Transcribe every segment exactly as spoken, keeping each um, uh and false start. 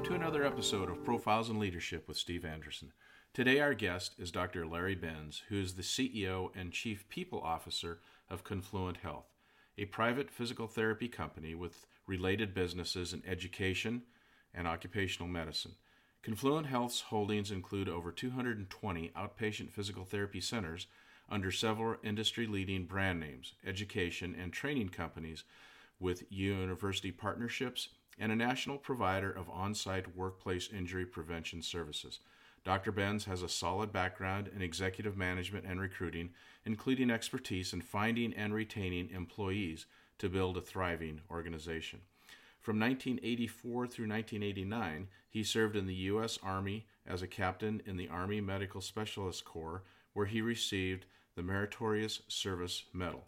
Welcome to another episode of Profiles in Leadership with Steve Anderson. Today our guest is Doctor Larry Benz, who is the C E O and Chief People Officer of Confluent Health, a private physical therapy company with related businesses in education and occupational medicine. Confluent Health's holdings include over two hundred twenty outpatient physical therapy centers under several industry-leading brand names, education and training companies with university partnerships, and a national provider of on-site workplace injury prevention services. Doctor Benz has a solid background in executive management and recruiting, including expertise in finding and retaining employees to build a thriving organization. From nineteen eighty-four through nineteen eighty-nine, he served in the U S Army as a captain in the Army Medical Specialist Corps, where he received the Meritorious Service Medal.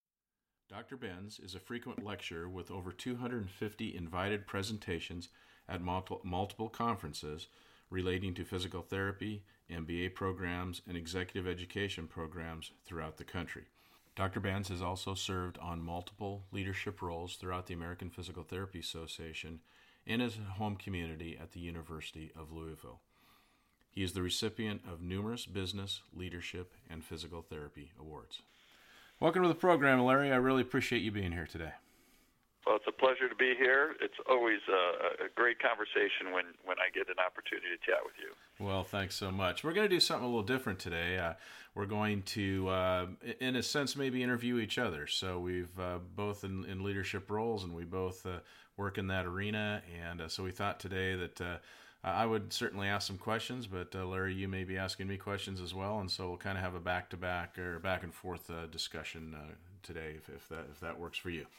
Doctor Benz is a frequent lecturer with over two hundred fifty invited presentations at multiple, multiple conferences relating to physical therapy, M B A programs, and executive education programs throughout the country. Doctor Benz has also served on multiple leadership roles throughout the American Physical Therapy Association and his home community at the University of Louisville. He is the recipient of numerous business, leadership, and physical therapy awards. Welcome to the program, Larry. I really appreciate you being here today. Well, it's a pleasure to be here. It's always a, a great conversation when, when I get an opportunity to chat with you. Well, thanks so much. We're going to do something a little different today. Uh, we're going to, uh, in a sense, maybe interview each other. So we've uh, both in, in leadership roles, and we both uh, work in that arena. And uh, so we thought today that uh, I would certainly ask some questions, but uh, Larry, you may be asking me questions as well. And so we'll kind of have a back-to-back or back-and-forth uh, discussion uh, today, if, if that if that works for you.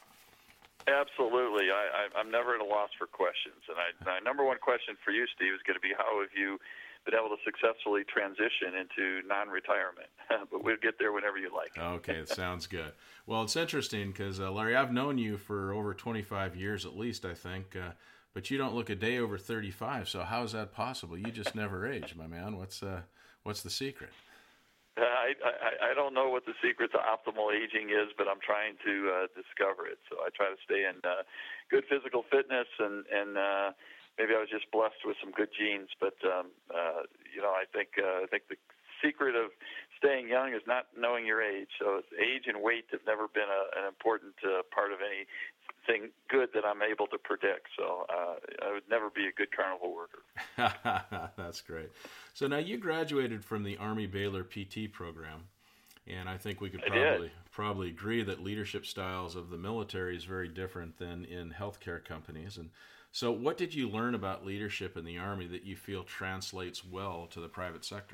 Absolutely. I, I, I'm never at a loss for questions. And I, my number one question for you, Steve, is going to be how have you been able to successfully transition into non-retirement? But we'll get there whenever you like. Okay, sounds good. Well, it's interesting because, uh, Larry, I've known you for over twenty-five years at least, I think, uh, but you don't look a day over thirty-five, so how is that possible? You just never age, my man. What's uh, what's the secret? Uh, I, I I don't know what the secret to optimal aging is, but I'm trying to uh, discover it. So I try to stay in uh, good physical fitness, and and uh, maybe I was just blessed with some good genes. But um, uh, you know, I think uh, I think the secret of staying young is not knowing your age. So age and weight have never been a, an important uh, part of anything good that I'm able to predict. So uh, I would never be a good carnival worker. That's great. So now you graduated from the Army Baylor P T program, and I think we could probably probably agree that leadership styles of the military is very different than in healthcare companies. And so what did you learn about leadership in the Army that you feel translates well to the private sector?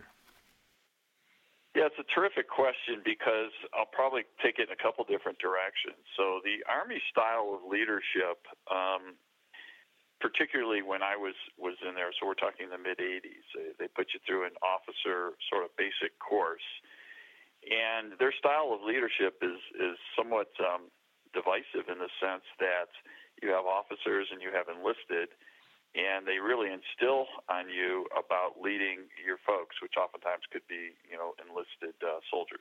Yeah, it's a terrific question because I'll probably take it in a couple different directions. So the Army style of leadership, um, particularly when I was, was in there, so we're talking the mid-eighties, they, they put you through an officer sort of basic course. And their style of leadership is, is somewhat um, divisive in the sense that you have officers and you have enlisted, and they really instill on you about leading your folks, which oftentimes could be, you know, enlisted uh, soldiers.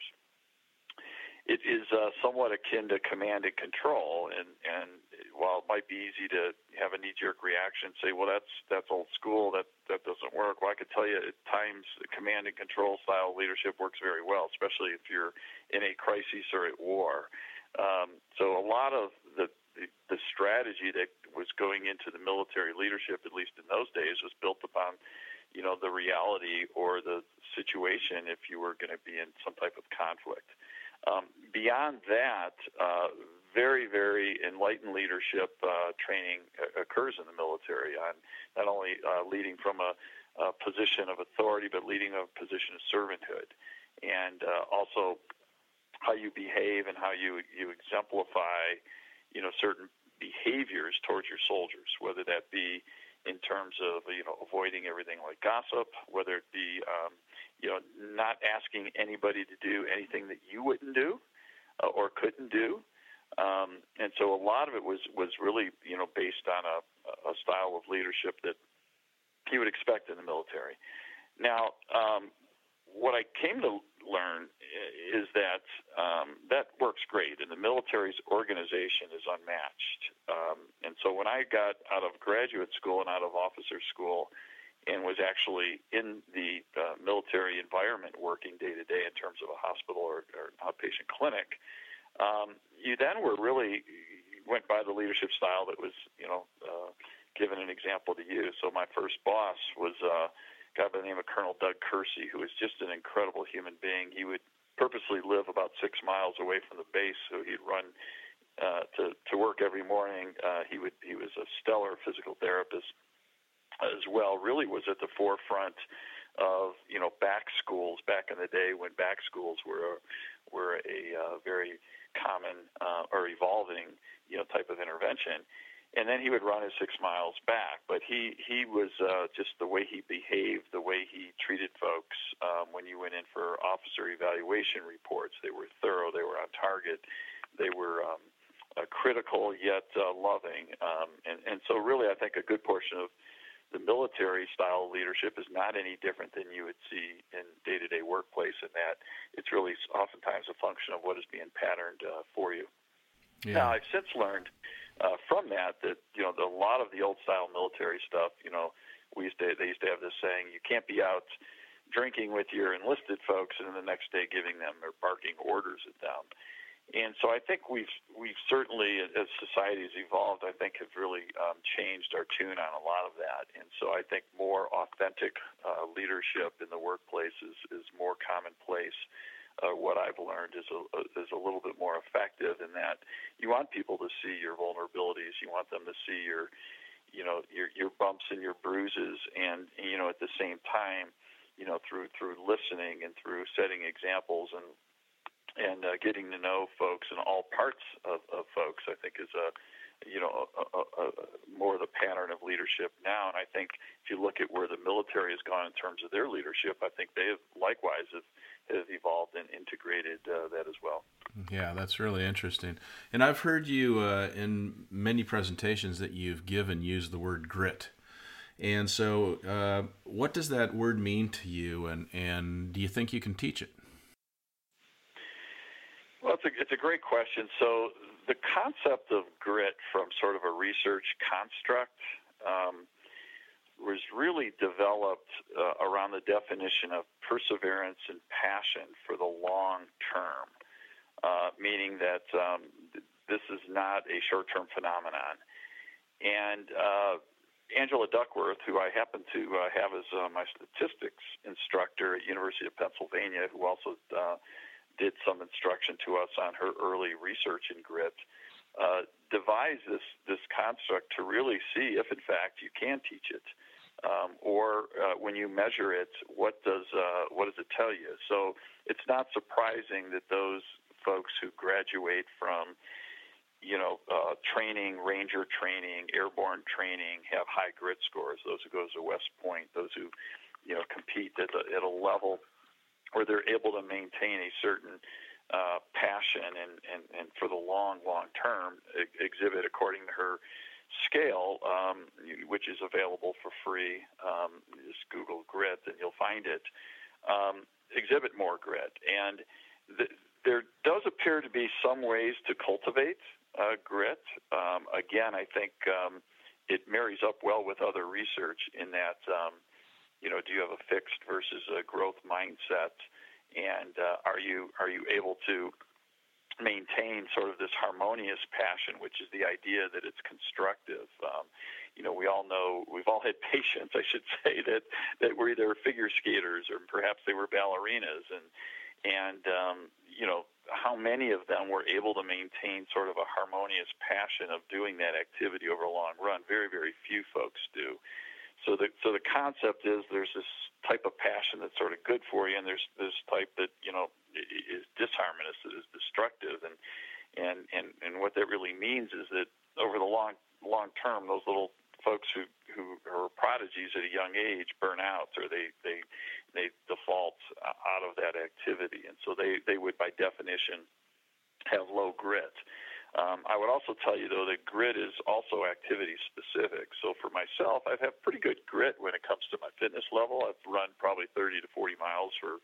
It is uh, somewhat akin to command and control, and, and while it might be easy to have a knee-jerk reaction, say, well, that's that's old school, that, that doesn't work. Well, I could tell you at times command and control style leadership works very well, especially if you're in a crisis or at war. Um, so a lot of the The, the strategy that was going into the military leadership, at least in those days, was built upon, you know, the reality or the situation if you were going to be in some type of conflict. Um, beyond that, uh, very, very enlightened leadership uh, training occurs in the military on not only uh, leading from a, a position of authority, but leading a position of servanthood, and uh, also how you behave and how you, you exemplify, you know, certain behaviors towards your soldiers, whether that be in terms of, you know, avoiding everything like gossip, whether it be, um, you know, not asking anybody to do anything that you wouldn't do uh, or couldn't do. Um, and so a lot of it was, was really, you know, based on a, a style of leadership that you would expect in the military. Now, um, what I came to learn is that um, that works great, and the military's organization is unmatched. Um, and so when I got out of graduate school and out of officer school and was actually in the uh, military environment working day to day in terms of a hospital or, or an outpatient clinic, um, you then were really went by the leadership style that was, you know, uh, given an example to you. So my first boss was uh, a guy by the name of Colonel Doug Kersey, who was just an incredible human being. He would purposely live about six miles away from the base, so he'd run uh, to to work every morning. Uh, he would he was a stellar physical therapist as well. Really was at the forefront of, you know, back schools back in the day when back schools were were a uh, very common uh, or evolving, you know, type of intervention. And then he would run his six miles back. But he, he was uh, just the way he behaved, the way he treated folks um, when you went in for officer evaluation reports. They were thorough. They were on target. They were um, uh, critical yet uh, loving. Um, and, and so really I think a good portion of the military style of leadership is not any different than you would see in day-to-day workplace, in that it's really oftentimes a function of what is being patterned uh, for you. Yeah. Now, I've since learned uh, from that that, you know, the, a lot of the old-style military stuff, you know, we used to, they used to have this saying, you can't be out drinking with your enlisted folks and then the next day giving them or barking orders at them. And so I think we've we've certainly, as society has evolved, I think have really um, changed our tune on a lot of that. And so I think more authentic uh, leadership in the workplace is, is more commonplace. Uh, what I've learned is a, is a little bit more effective in that you want people to see your vulnerabilities. You want them to see your, you know, your your bumps and your bruises, and, you know, at the same time, you know, through through listening and through setting examples and and uh, getting to know folks and all parts of, of folks, I think is a, you know, a, a, a more the pattern of leadership now. And I think if you look at where the military has gone in terms of their leadership, I think they have likewise have, have evolved and integrated uh, that as well. Yeah, that's really interesting. And I've heard you uh, in many presentations that you've given use the word grit. And so uh, what does that word mean to you, and, and do you think you can teach it? Well, it's a, it's a great question. So the concept of grit from sort of a research construct um, was really developed uh, around the definition of perseverance and passion for the long term, uh, meaning that um, this is not a short-term phenomenon. And uh, Angela Duckworth, who I happen to uh, have as uh, my statistics instructor at University of Pennsylvania, who also uh, did some instruction to us on her early research in grit, uh, devised this, this construct to really see if, in fact, you can teach it. Um, or uh, when you measure it, what does uh, what does it tell you? So it's not surprising that those folks who graduate from, you know, uh, training, Ranger training, airborne training, have high grit scores. Those who go to West Point, those who, you know, compete at a, at a level where they're able to maintain a certain uh, passion and, and, and for the long, long term e- exhibit according to her scale, um, which is available for free. Um, just Google grit and you'll find it. Um, exhibit more grit. And th- there does appear to be some ways to cultivate uh, grit. Um, again, I think um, it marries up well with other research in that um, you know, do you have a fixed versus a growth mindset? And uh, are you are you able to maintain sort of this harmonious passion, which is the idea that it's constructive? Um, you know, we all know, we've all had patients, I should say, that, that were either figure skaters or perhaps they were ballerinas. And, and um, you know, how many of them were able to maintain sort of a harmonious passion of doing that activity over a long run? Very, very few folks do. So the so the concept is there's this type of passion that's sort of good for you, and there's this type that, you know, is disharmonious, that is destructive, and and and and what that really means is that over the long long term, those little folks who who are prodigies at a young age burn out, or they they they default out of that activity, and so they they would by definition have low grit. Um, I would also tell you, though, that grit is also activity-specific. So for myself, I've had pretty good grit when it comes to my fitness level. I've run probably thirty to forty miles for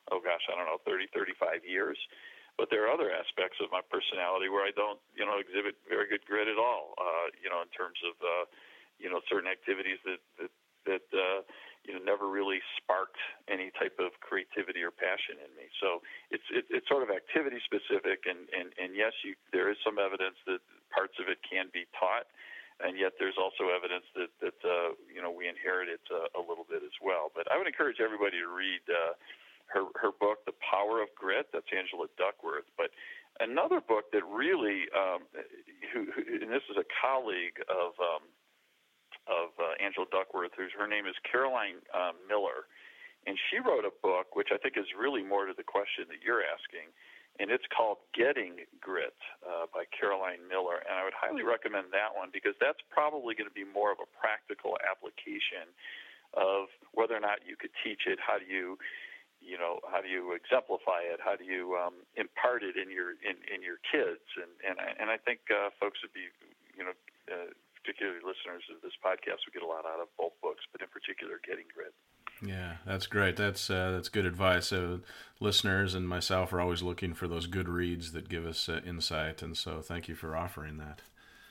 oh gosh, I don't know, thirty, thirty-five years. But there are other aspects of my personality where I don't, you know, exhibit very good grit at all, uh, you know, in terms of, uh, you know, certain activities that, that, that uh, you know, never really sparked any type of creativity or passion in me. So it's it, it's sort of activity specific, and, and, and yes, you, there is some evidence that parts of it can be taught, and yet there's also evidence that, that uh, you know, we inherit it uh, a little bit as well. But I would encourage everybody to read uh, her, her book, The Power of Grit. That's Angela Duckworth. But another book that really, um, who, who, and this is a colleague of um, of uh, Angela Duckworth, whose her name is Caroline uh, Miller, and she wrote a book which I think is really more to the question that you're asking, and it's called Getting Grit uh, by Caroline Miller, and I would highly recommend that one because that's probably going to be more of a practical application of whether or not you could teach it. How do you, you know, how do you exemplify it? How do you um, impart it in your in, in your kids? And and I, and I think uh, folks would be, you know. Uh, particularly listeners of this podcast would get a lot out of both books, but in particular, Getting Grit. Yeah, that's great. That's uh, that's good advice. So listeners and myself are always looking for those good reads that give us uh, insight, and so thank you for offering that.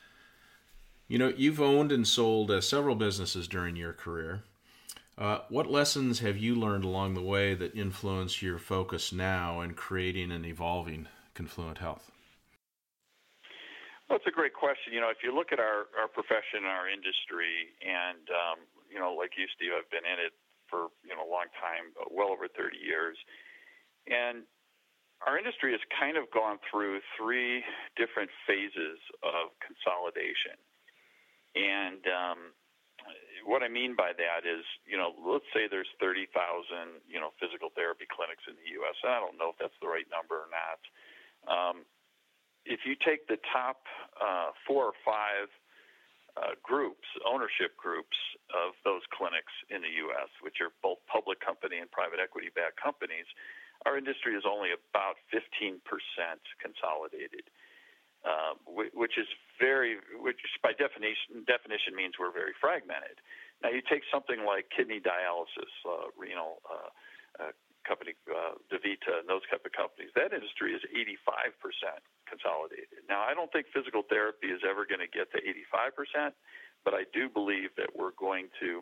You know, you've owned and sold uh, several businesses during your career. Uh, what lessons have you learned along the way that influence your focus now in creating and evolving Confluent Health? Well, it's a great question. You know, if you look at our, our profession and our industry, and, um, you know, like you, Steve, I've been in it for, you know, a long time, well over thirty years. And our industry has kind of gone through three different phases of consolidation. And um, what I mean by that is, you know, let's say there's thirty thousand, you know, physical therapy clinics in the U S. And I don't know if that's the right number or not. Um, If you take the top uh, four or five uh, groups, ownership groups of those clinics in the U S, which are both public company and private equity-backed companies, our industry is only about fifteen percent consolidated, uh, which is very, which by definition definition means we're very fragmented. Now, you take something like kidney dialysis, uh, renal uh, uh, company, uh, DaVita, and those type of companies. That industry is eighty-five percent consolidated. Now, I don't think physical therapy is ever going to get to eighty-five percent, but I do believe that we're going to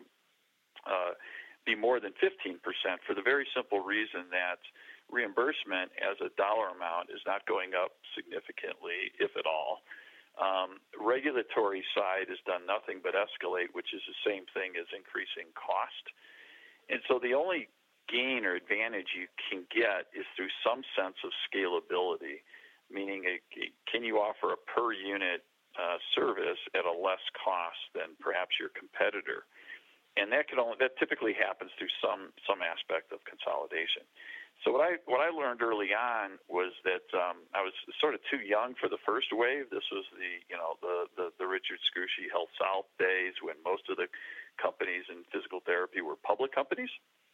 uh, be more than fifteen percent for the very simple reason that reimbursement as a dollar amount is not going up significantly, if at all. Um, regulatory side has done nothing but escalate, which is the same thing as increasing cost. And so the only gain or advantage you can get is through some sense of scalability, meaning a, a, can you offer a per unit uh, service at a less cost than perhaps your competitor? And that can only, that typically happens through some some aspect of consolidation. So what I what I learned early on was that um, I was sort of too young for the first wave. This was the you know the the, the Richard Scrushy Health South days when most of the companies in physical therapy were public companies.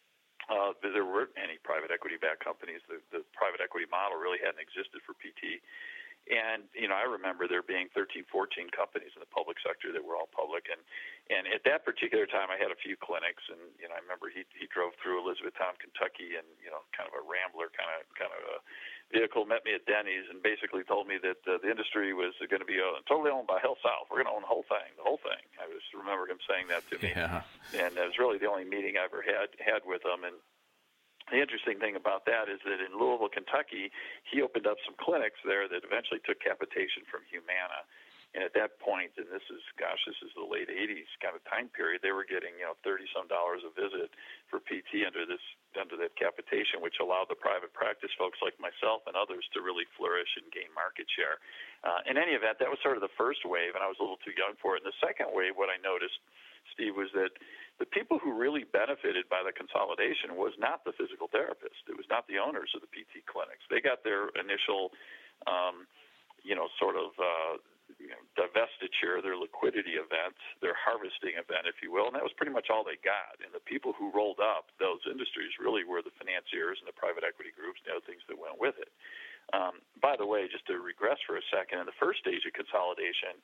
Uh, there weren't any private equity-backed companies. The, the private equity model really hadn't existed for P T. And, you know, I remember there being thirteen, fourteen companies in the public sector that were all public. And, and at that particular time, I had a few clinics. And, you know, I remember he he drove through Elizabethtown, Kentucky, and, you know, kind of a Rambler kind of kind of a vehicle, met me at Denny's, and basically told me that uh, the industry was going to be uh, totally owned by Health South. We're going to own the whole thing, the whole thing. I just remember him saying that to me. Yeah. And it was really the only meeting I ever had had with him. And the interesting thing about that is that in Louisville, Kentucky, he opened up some clinics there that eventually took capitation from Humana. And at that point, and this is, gosh, this is the late eighties kind of time period, they were getting, you know, thirty-some dollars a visit for P T under this under that capitation, which allowed the private practice folks like myself and others to really flourish and gain market share. Uh, in any event, that was sort of the first wave, and I was a little too young for it. And the second wave, what I noticed, Steve, was that the people who really benefited by the consolidation was not the physical therapist. It was not the owners of the P T clinics. They got their initial, um, you know, sort of uh, you know, divestiture, their liquidity event, their harvesting event, if you will, and that was pretty much all they got. And the people who rolled up those industries really were the financiers and the private equity groups and the other things that went with it. Um, by the way, just to regress for a second, in the first stage of consolidation,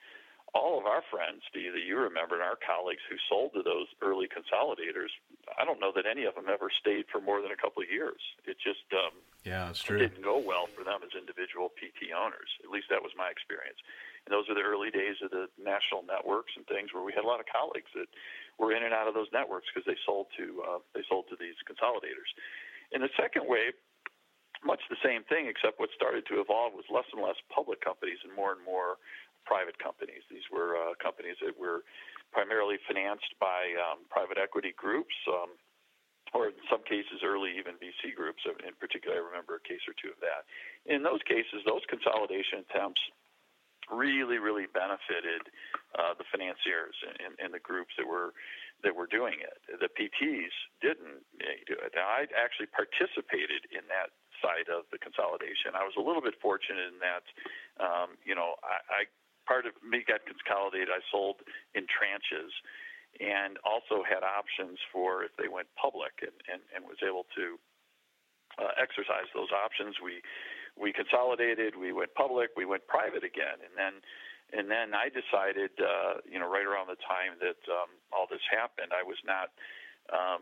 all of our friends, Steve, that you remember, and our colleagues who sold to those early consolidators, I don't know that any of them ever stayed for more than a couple of years. It just um, yeah, that's true. It didn't go well for them as individual P T owners. At least that was my experience. And those are the early days of the national networks and things where we had a lot of colleagues that were in and out of those networks because they sold to uh, they sold to these consolidators. In the second wave, much the same thing, except what started to evolve was less and less public companies and more and more private companies. These were uh, companies that were primarily financed by um, private equity groups, um, or in some cases early even V C groups. In particular, I remember a case or two of that. In those cases, those consolidation attempts really, really benefited uh, the financiers and, and the groups that were that were doing it. The P Ts didn't do it. Now, I actually participated in that side of the consolidation. I was a little bit fortunate in that, um, you know, I, I part of me got consolidated. I sold in tranches and also had options for if they went public and, and, and was able to uh, exercise those options. We we consolidated, we went public, we went private again. And then and then I decided, uh, you know, right around the time that um, all this happened, I was not um,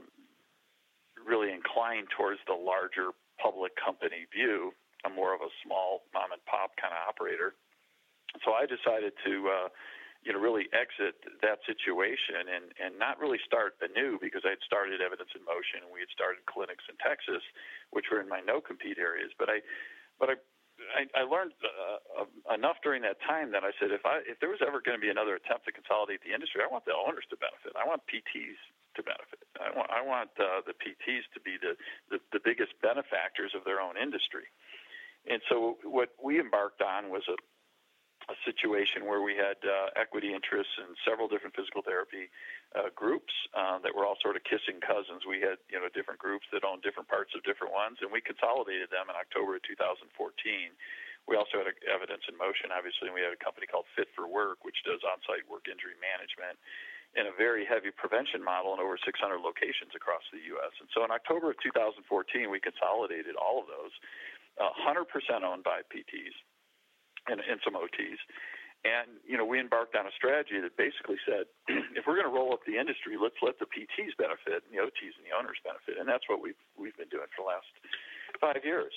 really inclined towards the larger public company view. I'm more of a small mom and pop kind of operator. So I decided to, uh, you know, really exit that situation and, and not really start anew because I had started Evidence in Motion and we had started clinics in Texas, which were in my no-compete areas. But I, but I, I, I learned uh, enough during that time that I said, if I if there was ever going to be another attempt to consolidate the industry, I want the owners to benefit. I want P Ts to benefit. I want I want uh, the P Ts to be the, the the biggest benefactors of their own industry. And so what we embarked on was a a situation where we had uh, equity interests in several different physical therapy uh, groups uh, that were all sort of kissing cousins. We had, you know, different groups that owned different parts of different ones, and we consolidated them in October of two thousand fourteen. We also had a, Evidence in Motion, obviously, and we had a company called Fit for Work, which does on-site work injury management in a very heavy prevention model in over six hundred locations across the U S. And so in October of two thousand fourteen, we consolidated all of those, uh, one hundred percent owned by P Ts. And, and some O Ts. And, you know, we embarked on a strategy that basically said, if we're going to roll up the industry, let's let the P Ts benefit and the O Ts and the owners benefit. And that's what we've, we've been doing for the last five years.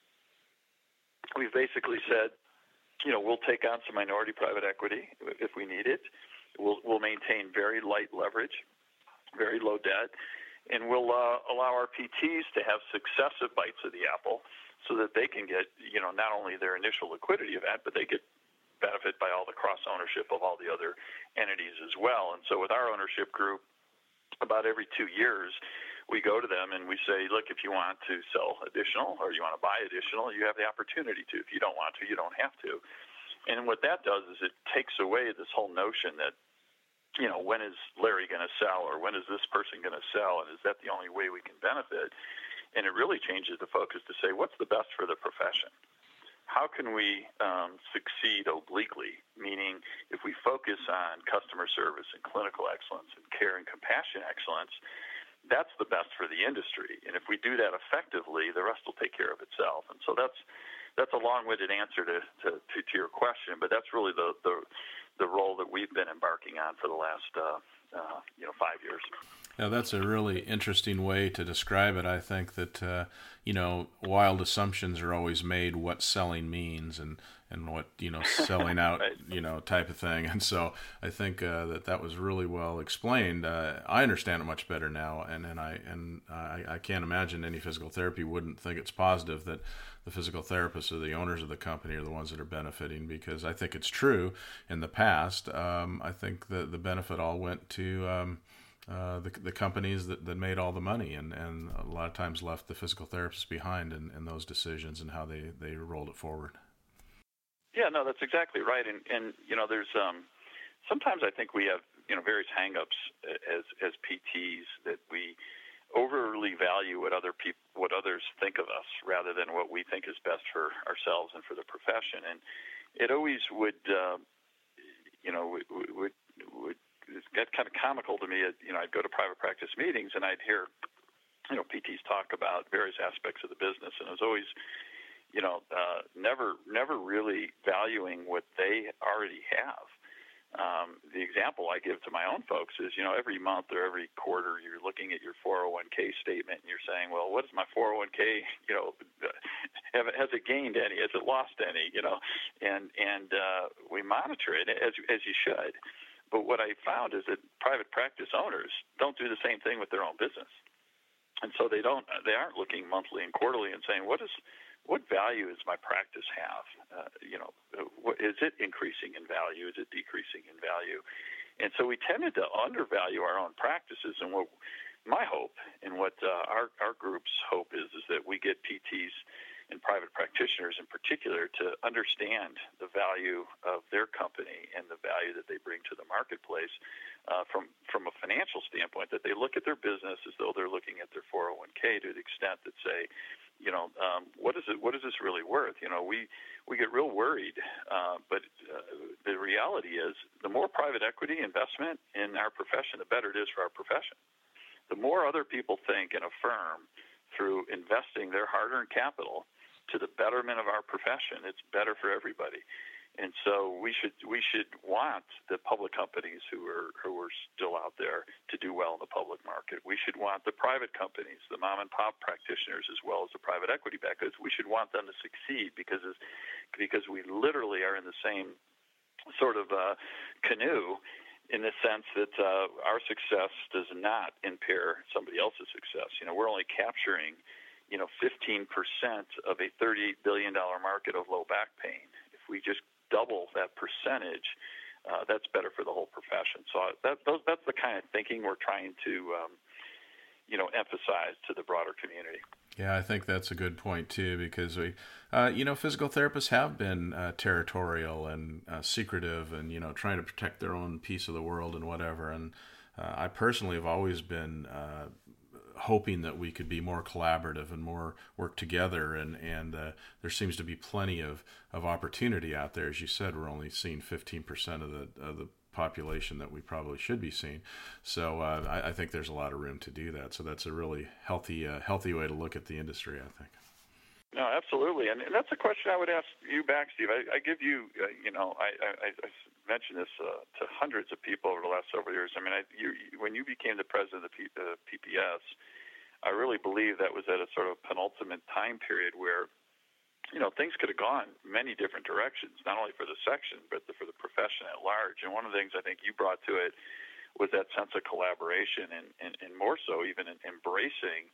We've basically said, you know, we'll take on some minority private equity if we need it. We'll, we'll maintain very light leverage, very low debt, and we'll uh, allow our P Ts to have successive bites of the apple so that they can get, you know, not only their initial liquidity event, but they get benefit by all the cross-ownership of all the other entities as well. And so with our ownership group, about every two years, we go to them and we say, look, if you want to sell additional or you want to buy additional, you have the opportunity to. If you don't want to, you don't have to. And what that does is it takes away this whole notion that, you know, when is Larry going to sell or when is this person going to sell, and is that the only way we can benefit? And it really changes the focus to say, what's the best for the profession? How can we um, succeed obliquely, meaning if we focus on customer service and clinical excellence and care and compassion excellence, that's the best for the industry. And if we do that effectively, the rest will take care of itself. And so that's that's a long-winded answer to, to, to, to your question, but that's really the, the, the role that we've been embarking on for the last uh, uh, you know five years. Now, that's a really interesting way to describe it. I think that, uh, you know, wild assumptions are always made what selling means and, and what, you know, selling out, right. you know, type of thing. And so I think uh, that that was really well explained. Uh, I understand it much better now. And, and, I, and I, I can't imagine any physical therapy wouldn't think it's positive that the physical therapists or the owners of the company are the ones that are benefiting, because I think it's true in the past. Um, I think the, the benefit all went to um, uh, the, the companies that, that made all the money and, and a lot of times left the physical therapists behind in, in those decisions and how they, they rolled it forward. Yeah, no, that's exactly right. And, and you know, there's um, sometimes I think we have, you know, various hang-ups as, as P Ts that we overly value what other people, what others think of us, rather than what we think is best for ourselves and for the profession. And it always would, uh, you know, would, would, would it got kind of comical to me. You know, I'd go to private practice meetings and I'd hear, you know, P Ts talk about various aspects of the business, and it was always, you know, uh, never, never really valuing what they already have. Um, the example I give to my own folks is, you know, every month or every quarter, you're looking at your four oh one k statement and you're saying, well, what is my four oh one k, you know, have it, has it gained any? Has it lost any? You know, and and uh, we monitor it as as you should. But what I found is that private practice owners don't do the same thing with their own business, and so they don't they aren't looking monthly and quarterly and saying, what is what value does my practice have? Uh, you know, what, is it increasing in value? Is it decreasing in value? And so we tended to undervalue our own practices. And what my hope and what uh, our, our group's hope is, is that we get P Ts and private practitioners in particular to understand the value of their company and the value that they bring to the marketplace uh, from, from a financial standpoint, that they look at their business as though they're looking at their four oh one k to the extent that say, you know, um, what is it? What is this really worth? You know, we we get real worried, uh, but uh, the reality is, the more private equity investment in our profession, the better it is for our profession. The more other people think and affirm through investing their hard-earned capital to the betterment of our profession, it's better for everybody. And so we should we should want the public companies who are who are still out there to do well in the public market. We should want the private companies, the mom and pop practitioners, as well as the private equity backers. We should want them to succeed because because we literally are in the same sort of uh, canoe, in the sense that uh, our success does not impair somebody else's success. You know, we're only capturing, you know, fifteen percent of a thirty-eight billion dollars market of low back pain. If we just double that percentage, uh, that's better for the whole profession. So that, those, that's the kind of thinking we're trying to, um, you know, emphasize to the broader community. Yeah, I think that's a good point too, because we, uh, you know, physical therapists have been uh, territorial and uh, secretive, and you know, trying to protect their own piece of the world and whatever. And uh, I personally have always been uh, hoping that we could be more collaborative and more work together. And and uh, there seems to be plenty of, of opportunity out there. As you said, we're only seeing fifteen percent of the of the population that we probably should be seeing. So uh, I, I think there's a lot of room to do that. So that's a really healthy uh, healthy way to look at the industry, I think. No, absolutely. And, and that's a question I would ask you back, Steve. I, I give you, uh, you know, I, I, I mentioned this uh, to hundreds of people over the last several years. I mean, I, you, when you became the president of the P, uh, P P S, I really believe that was at a sort of penultimate time period where, you know, things could have gone many different directions, not only for the section, but the, for the profession at large. And one of the things I think you brought to it was that sense of collaboration and, and, and more so even in embracing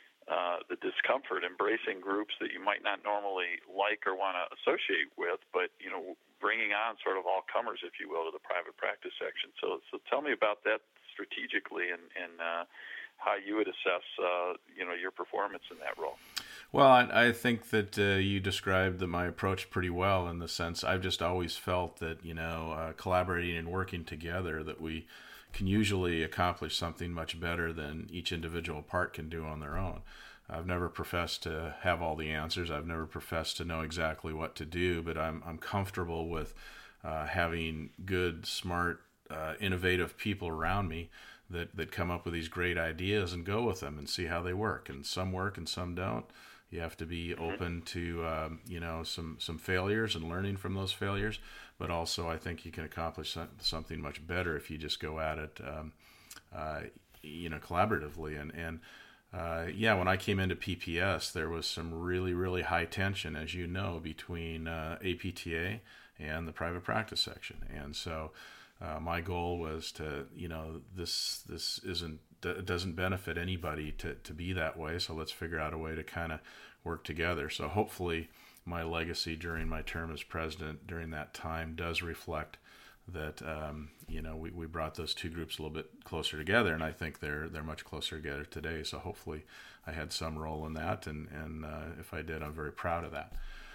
uh, the discomfort, embracing groups that you might not normally like or want to associate with, but, you know, bringing on sort of all comers, if you will, to the private practice section. So, so tell me about that strategically and, and uh, how you would assess, uh, you know, your performance in that role. Well, I, I think that uh, you described the, my approach pretty well, in the sense I've just always felt that, you know, uh, collaborating and working together, that we can usually accomplish something much better than each individual part can do on their own. I've never professed to have all the answers. I've never professed to know exactly what to do, but I'm I'm comfortable with uh, having good, smart, uh, innovative people around me that, that come up with these great ideas and go with them and see how they work. And some work and some don't. You have to be open to, um, you know, some, some failures and learning from those failures. But also, I think you can accomplish something much better if you just go at it, um, uh, you know, collaboratively. And, and uh, yeah, when I came into P P S, there was some really, really high tension, as you know, between uh, A P T A and the private practice section. And so uh, my goal was to, you know, this this isn't it doesn't benefit anybody to, to be that way, so let's figure out a way to kind of work together. So hopefully my legacy during my term as president during that time does reflect that, um, you know, we, we brought those two groups a little bit closer together, and I think they're they're much closer together today. So hopefully I had some role in that, and, and uh, if I did, I'm very proud of that.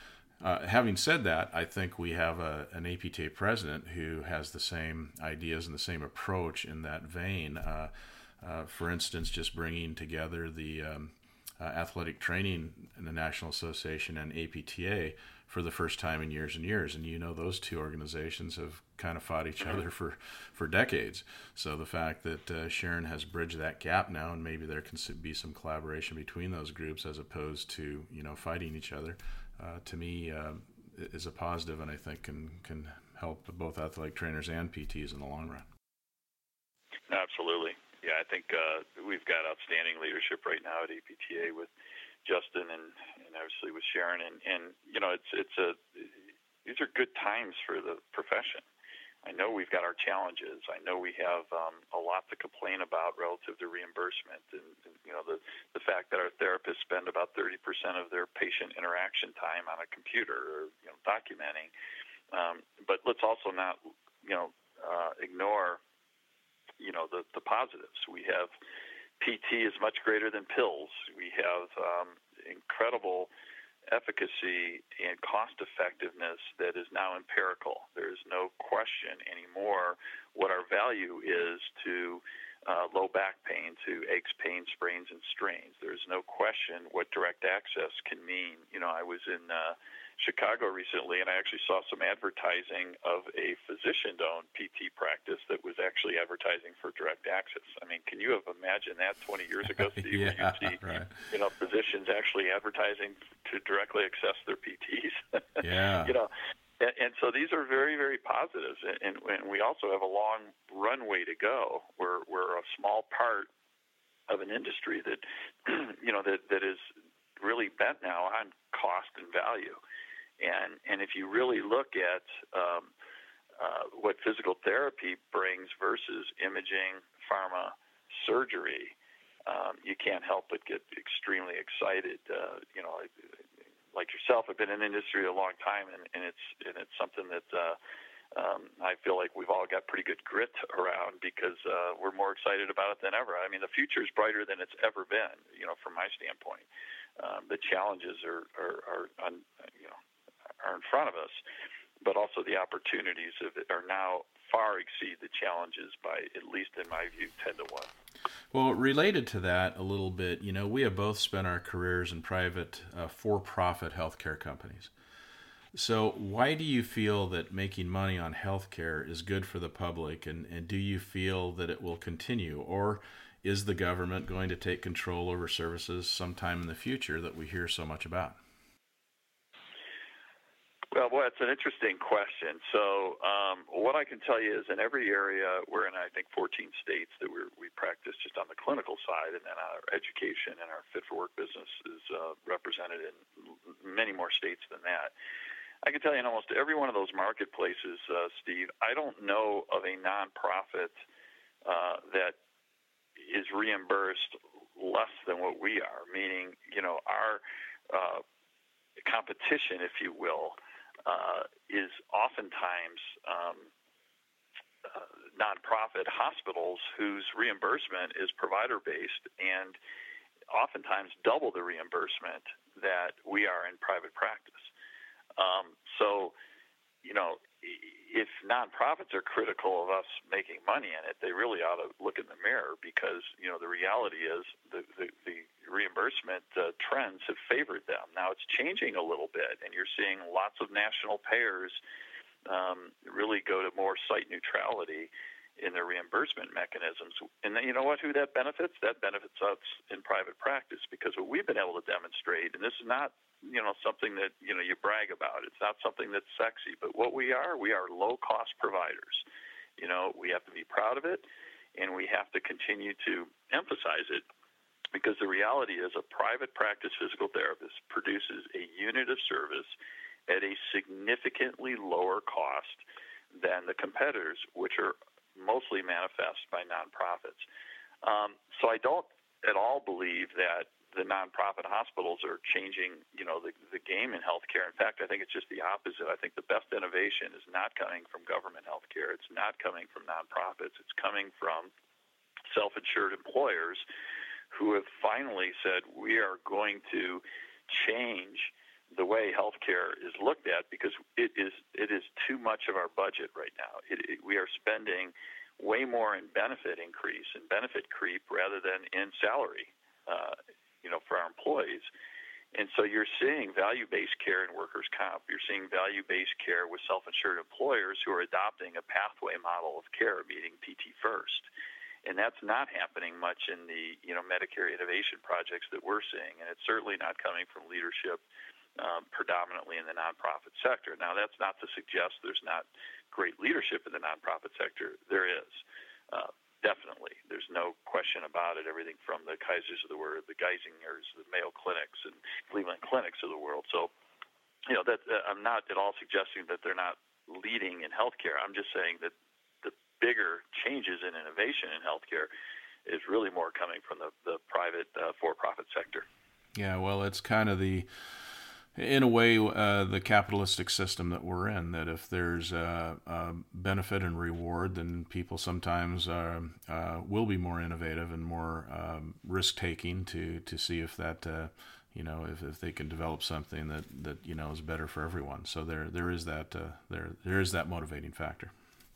Uh, having said that, I think we have a, an A P T A president who has the same ideas and the same approach in that vein. Uh, Uh, for instance, just bringing together the um, uh, Athletic Training in the National Association and A P T A for the first time in years and years. And you know, those two organizations have kind of fought each other for, for decades. So the fact that uh, Sharon has bridged that gap now, and maybe there can be some collaboration between those groups as opposed to, you know, fighting each other, uh, to me uh, is a positive, and I think can, can help both athletic trainers and P Ts in the long run. Absolutely. Yeah, I think uh, we've got outstanding leadership right now at A P T A with Justin and, and obviously with Sharon. And, and, you know, it's it's a these are good times for the profession. I know we've got our challenges. I know we have um, a lot to complain about relative to reimbursement, and, and you know the the fact that our therapists spend about thirty percent of their patient interaction time on a computer, or you know, documenting. Um, but let's also not you know uh, ignore you know the the positives. We have P T is much greater than pills. We have um, incredible efficacy and cost effectiveness that is now empirical. There is no question anymore what our value is to uh, low back pain, to aches, pains, sprains, and strains. There's no question what direct access can mean. You know, I was in uh, Chicago recently, and I actually saw some advertising of a physician-owned P T practice that was actually advertising for direct access. I mean, can you have imagined that twenty years ago, Steve? Yeah, where you'd see, right. you know, physicians actually advertising to directly access their P Ts. Yeah. You know, and, and so these are very, very positives, and, and, and we also have a long runway to go. We're we're a small part of an industry that, you know, that that is really bent now on cost and value. And and if you really look at um, uh, what physical therapy brings versus imaging, pharma, surgery, um, you can't help but get extremely excited. Uh, you know, like yourself, I've been in the industry a long time, and, and it's and it's something that uh, um, I feel like we've all got pretty good grit around, because uh, we're more excited about it than ever. I mean, the future is brighter than it's ever been. You know, from my standpoint, um, the challenges are are, are un, you know. are in front of us, but also the opportunities of it are now far exceed the challenges by, at least in my view, ten to one. Well, related to that a little bit, you know, we have both spent our careers in private uh, for-profit healthcare companies. So why do you feel that making money on healthcare is good for the public, and, and do you feel that it will continue? Or is the government going to take control over services sometime in the future that we hear so much about? Well, boy, it's an interesting question. So um, what I can tell you is in every area, we're in, I think, fourteen states that we're, we practice just on the clinical side, and then our education and our Fit for Work business is uh, represented in many more states than that. I can tell you in almost every one of those marketplaces, uh, Steve, I don't know of a nonprofit uh, that is reimbursed less than what we are, meaning, you know, our uh, competition, if you will, Uh, is oftentimes um, uh, nonprofit hospitals whose reimbursement is provider-based, and oftentimes double the reimbursement that we are in private practice. Um, so, you know, if nonprofits are critical of us making money in it, they really ought to look in the mirror, because, you know, the reality is the, the, the reimbursement uh, trends have favored them. Now it's changing a little bit, and you're seeing lots of national payers um, really go to more site neutrality in their reimbursement mechanisms. And then, you know what, who that benefits? That benefits us in private practice, because what we've been able to demonstrate, and this is not, you know, something that, you know, you brag about. It's not something that's sexy, but what we are, we are low-cost providers. You know, we have to be proud of it, and we have to continue to emphasize it, because the reality is a private practice physical therapist produces a unit of service at a significantly lower cost than the competitors, which are mostly manifest by nonprofits. Um, so I don't at all believe that the nonprofit hospitals are changing, you know, the, the game in healthcare. In fact, I think it's just the opposite. I think the best innovation is not coming from government healthcare. It's not coming from nonprofits. It's coming from self-insured employers who have finally said, we are going to change the way healthcare is looked at, because it is it is too much of our budget right now. It, it, we are spending way more in benefit increase and benefit creep rather than in salary, uh, you know, for our employees. And so you're seeing value-based care in workers' comp. You're seeing value-based care with self-insured employers who are adopting a pathway model of care, meaning P T first. And that's not happening much in the, you know, Medicare innovation projects that we're seeing, and it's certainly not coming from leadership um, predominantly in the nonprofit sector. Now, that's not to suggest there's not great leadership in the nonprofit sector. There is. Uh, definitely. There's no question about it. Everything from the Kaisers of the world, the Geisingers, the Mayo Clinics, and Cleveland Clinics of the world. So, you know, that uh, I'm not at all suggesting that they're not leading in healthcare. I'm just saying that the bigger changes in innovation in healthcare is really more coming from the, the private uh, for-profit sector. Yeah, well, it's kind of the, in a way, uh, the capitalistic system that we're in, that if there's a, a benefit and reward, then people sometimes uh, uh, will be more innovative and more um, risk-taking to, to see if that, uh, you know, if, if they can develop something that, that, you know, is better for everyone. So there there is that uh, there there is that motivating factor.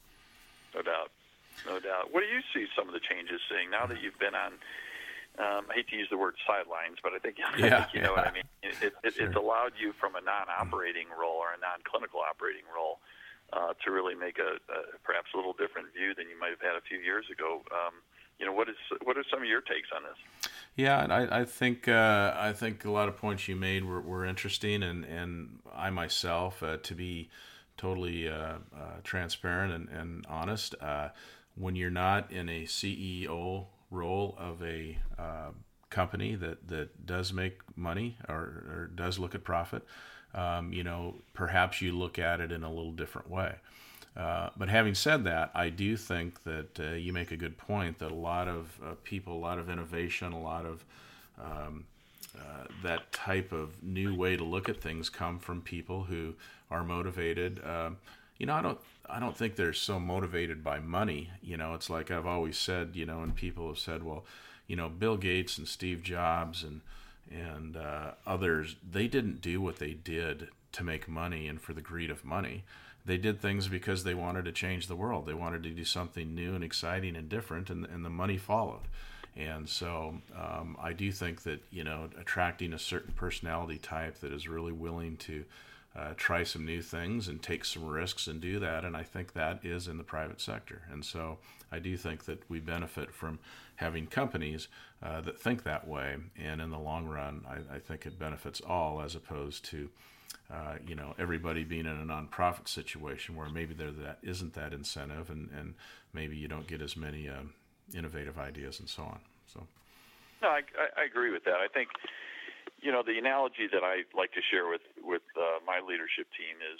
No doubt. No doubt. What do you see some of the changes seeing now that you've been on, um, I hate to use the word sidelines, but I think, yeah, I think you know yeah. what I mean. It, it, Sure. It's allowed you from a non-operating role or a non-clinical operating role uh, to really make a, a perhaps a little different view than you might have had a few years ago. Um, you know, what is what are some of your takes on this? Yeah, and I, I think uh, I think a lot of points you made were, were interesting, and, and I myself, uh, to be totally uh, uh, transparent and, and honest, uh, when you're not in a C E O role of a uh, company that, that does make money or, or does look at profit, um, you know, perhaps you look at it in a little different way. Uh, but having said that, I do think that uh, you make a good point that a lot of uh, people, a lot of innovation, a lot of um, uh, that type of new way to look at things come from people who are motivated. Um, you know, I don't, I don't think they're so motivated by money. You know, it's like I've always said, you know, and people have said, well, you know, Bill Gates and Steve Jobs and and uh, others, they didn't do what they did to make money and for the greed of money. They did things because they wanted to change the world. They wanted to do something new and exciting and different, and, and the money followed. And so um, I do think that, you know, attracting a certain personality type that is really willing to uh, try some new things and take some risks and do that, and I think that is in the private sector. And so I do think that we benefit from having companies uh, that think that way, and in the long run, I, I think it benefits all as opposed to Uh, you know, everybody being in a nonprofit situation where maybe there that isn't that incentive, and, and maybe you don't get as many um, innovative ideas and so on. So, no, I, I agree with that. I think, you know, the analogy that I like to share with with uh, my leadership team is,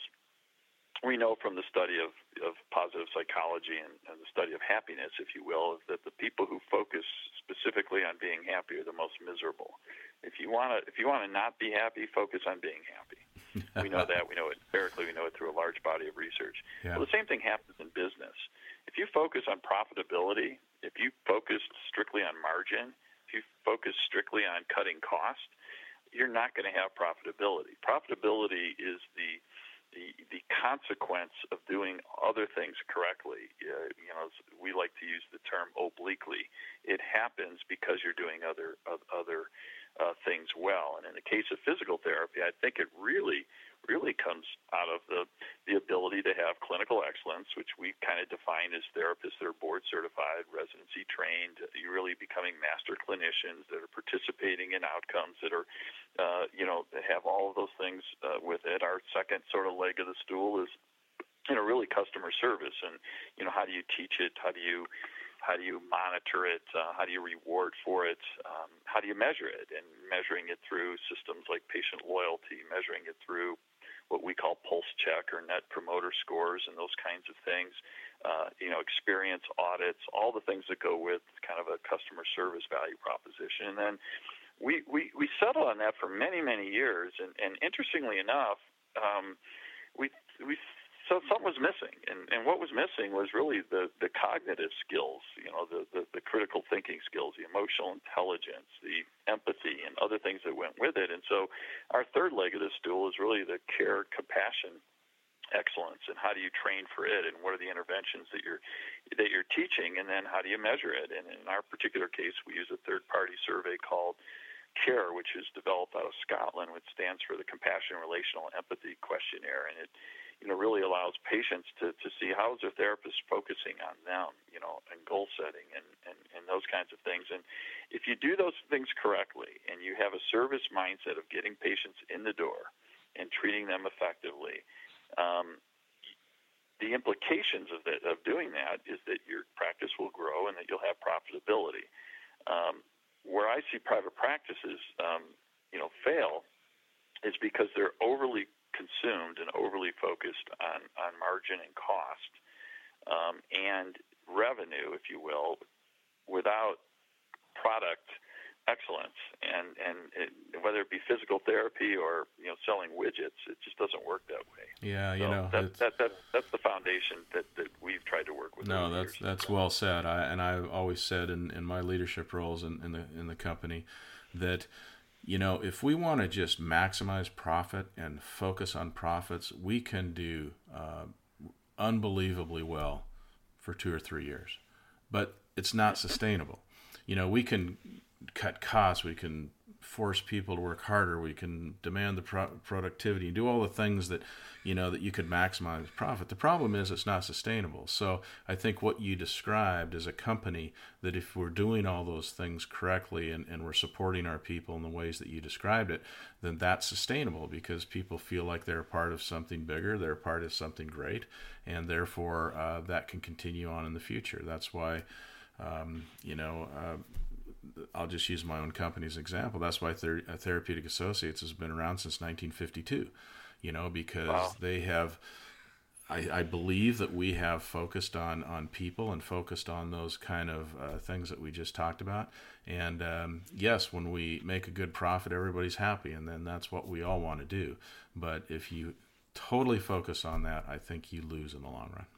we know from the study of, of positive psychology and, and the study of happiness, if you will, is that the people who focus specifically on being happy are the most miserable. If you want to, if you want to not be happy, focus on being happy. We know that. We know it empirically. We know it through a large body of research. Yeah. Well, the same thing happens in business. If you focus on profitability, if you focus strictly on margin, if you focus strictly on cutting cost, you're not going to have profitability. Profitability is the the, the consequence of doing other things correctly. Uh, you know, we like to use the term obliquely. It happens because you're doing other other Uh, things well. And in the case of physical therapy, I think it really, really comes out of the, the ability to have clinical excellence, which we kind of define as therapists that are board certified, residency trained. You're really becoming master clinicians that are participating in outcomes that are, uh, you know, that have all of those things uh, with it. Our second sort of leg of the stool is, you know, really customer service. And, you know, how do you teach it? How do you How do you monitor it? Uh, how do you reward for it? Um, how do you measure it? And measuring it through systems like patient loyalty, measuring it through what we call pulse check or net promoter scores and those kinds of things, uh, you know, experience audits, all the things that go with kind of a customer service value proposition. And then we, we, we settled on that for many, many years. And, and interestingly enough, um, we we So something was missing, and, and what was missing was really the, the cognitive skills, you know, the, the, the critical thinking skills, the emotional intelligence, the empathy, and other things that went with it. And so our third leg of the stool is really the care, compassion, excellence, and how do you train for it, and what are the interventions that you're that you're teaching, and then how do you measure it? And in our particular case, we use a third-party survey called CARE, which is developed out of Scotland, which stands for the Compassion, Relational, Empathy Questionnaire, and it you know, really allows patients to, to see how is their therapist focusing on them, you know, and goal setting and, and, and those kinds of things. And if you do those things correctly and you have a service mindset of getting patients in the door and treating them effectively, um, the implications of that, of doing that is that your practice will grow and that you'll have profitability. Um, where I see private practices, um, you know, fail is because they're overly consumed and overly focused on, on margin and cost um, and revenue, if you will, without product excellence. And, and it, whether it be physical therapy or, you know, selling widgets, it just doesn't work that way. Yeah, you so know, that, that, that, that's the foundation that, that we've tried to work with. No, that's that's well said. I, and I've always said in, in my leadership roles in, in the in the company that, you know, if we want to just maximize profit and focus on profits, we can do uh, unbelievably well for two or three years. But it's not sustainable. You know, we can cut costs, we can force people to work harder, we can demand the pro- productivity, do all the things that, you know, that you could maximize profit. The problem is it's not sustainable. So I think what you described is a company that if we're doing all those things correctly and, and we're supporting our people in the ways that you described it, then that's sustainable because people feel like they're a part of something bigger, they're a part of something great, and therefore uh, that can continue on in the future. That's why, um, you know, uh, I'll just use my own company as an example. That's why Ther- Therapeutic Associates has been around since nineteen fifty-two, you know, because wow. they have, I, I believe that we have focused on, on people and focused on those kind of uh, things that we just talked about. And um, yes, when we make a good profit, everybody's happy, and then that's what we all want to do. But if you totally focus on that, I think you lose in the long run.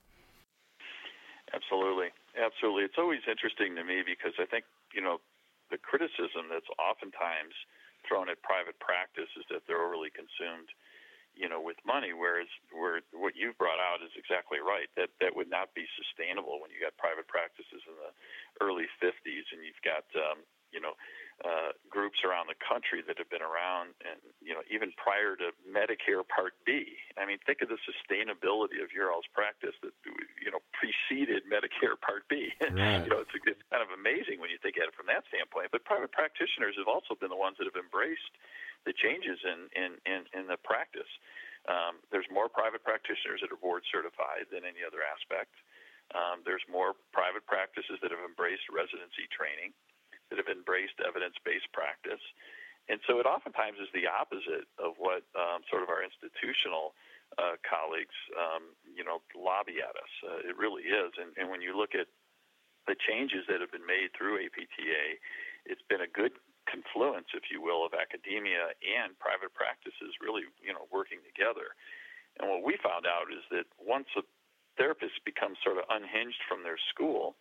Absolutely. Absolutely. It's always interesting to me because I think, you know, the criticism that's oftentimes thrown at private practice is that they're overly consumed, you know, with money, whereas where what you've brought out is exactly right. That that would not be sustainable when you got private practices in the early fifties and you've got, um, you know, uh, groups around the country that have been around and, you know, even prior to Medicare Part B. I mean, think of the sustainability of your all's practice that, you know, preceded Medicare Part B. Right. You know, it's, it's kind of amazing when you think at it from that standpoint. But private practitioners have also been the ones that have embraced the changes in, in, in, in the practice. Um, there's more private practitioners that are board certified than any other aspect. Um, there's more private practices that have embraced residency training, that have embraced evidence-based practice. And so it oftentimes is the opposite of what um, sort of our institutional uh, colleagues, um, you know, lobby at us. Uh, it really is. And, and when you look at the changes that have been made through A P T A, it's been a good confluence, if you will, of academia and private practices really, you know, working together. And what we found out is that once a therapist becomes sort of unhinged from their school,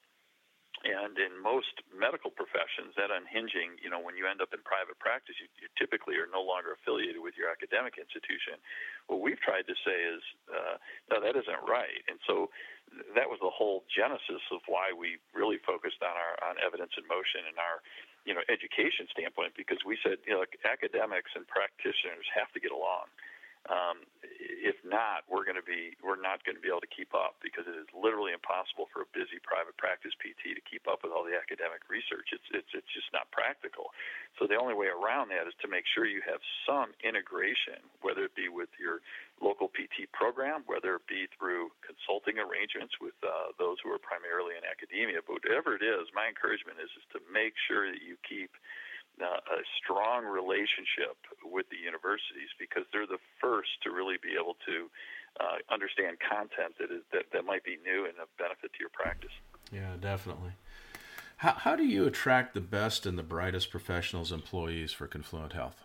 and in most medical professions, that unhinging, you know, when you end up in private practice, you, you typically are no longer affiliated with your academic institution. What we've tried to say is, uh, no, that isn't right. And so that was the whole genesis of why we really focused on our on evidence in motion and our, you know, education standpoint, because we said, you know, like, academics and practitioners have to get along. Um, if not, we're going to be we're not going to be able to keep up because it is literally impossible for a busy private practice P T to keep up with all the academic research. It's it's it's just not practical. So the only way around that is to make sure you have some integration, whether it be with your local P T program, whether it be through consulting arrangements with uh, those who are primarily in academia. But whatever it is, my encouragement is is to make sure that you keep Uh, a strong relationship with the universities because they're the first to really be able to uh, understand content that is that, that might be new and of benefit to your practice. Yeah, definitely. How how do you attract the best and the brightest professionals, employees for Confluent Health?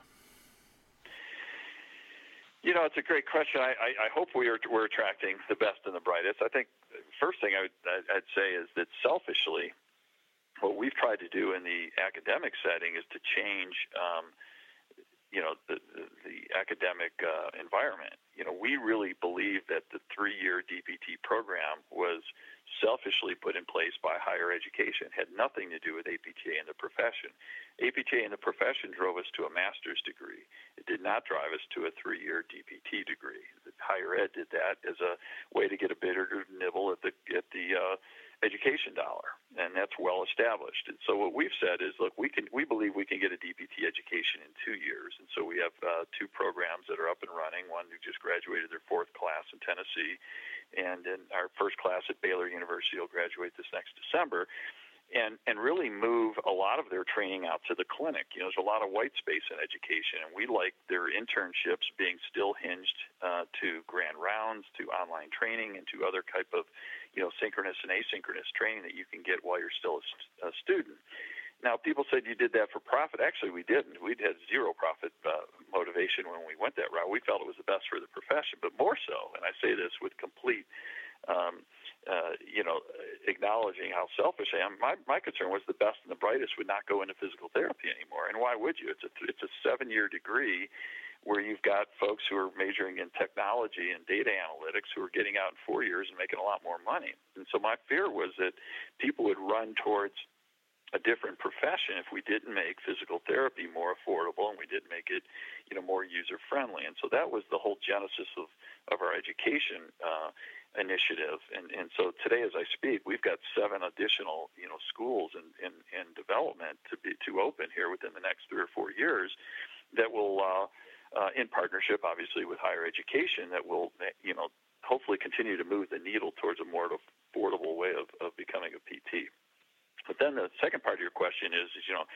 You know, it's a great question. I, I, I hope we are we're attracting the best and the brightest. I think the first thing I would, I'd say is that selfishly, what we've tried to do in the academic setting is to change, um, you know, the, the, the academic uh, environment. You know, we really believe that the three-year D P T program was selfishly put in place by higher education. It had nothing to do with A P T A and the profession. A P T A and the profession drove us to a master's degree. It did not drive us to a three-year D P T degree. Higher ed did that as a way to get a bit of nibble at the at the uh, education dollar, and that's well established. And so what we've said is, look, we can we believe we can get a D P T education in two years, and so we have uh, two programs that are up and running. One who just graduated their fourth class in Tennessee, and in our first class at Baylor University will graduate this next December. And, and really move a lot of their training out to the clinic. You know, there's a lot of white space in education, and we like their internships being still hinged uh, to grand rounds, to online training, and to other type of, you know, synchronous and asynchronous training that you can get while you're still a, a student. Now, people said you did that for profit. Actually, we didn't. We had zero profit uh, motivation when we went that route. We felt it was the best for the profession, but more so, and I say this with complete Um, uh, you know, acknowledging how selfish I am. My my concern was the best and the brightest would not go into physical therapy anymore. And why would you? It's a it's a seven-year degree where you've got folks who are majoring in technology and data analytics who are getting out in four years and making a lot more money. And so my fear was that people would run towards a different profession if we didn't make physical therapy more affordable and we didn't make it, you know, more user-friendly. And so that was the whole genesis of, of our education uh, initiative. And, and so today, as I speak, we've got seven additional, you know, schools in, in, in development to be to open here within the next three or four years that will, uh, uh, in partnership, obviously, with higher education, that will, you know, hopefully continue to move the needle towards a more affordable way of, of becoming a P T. But then the second part of your question is, is you know,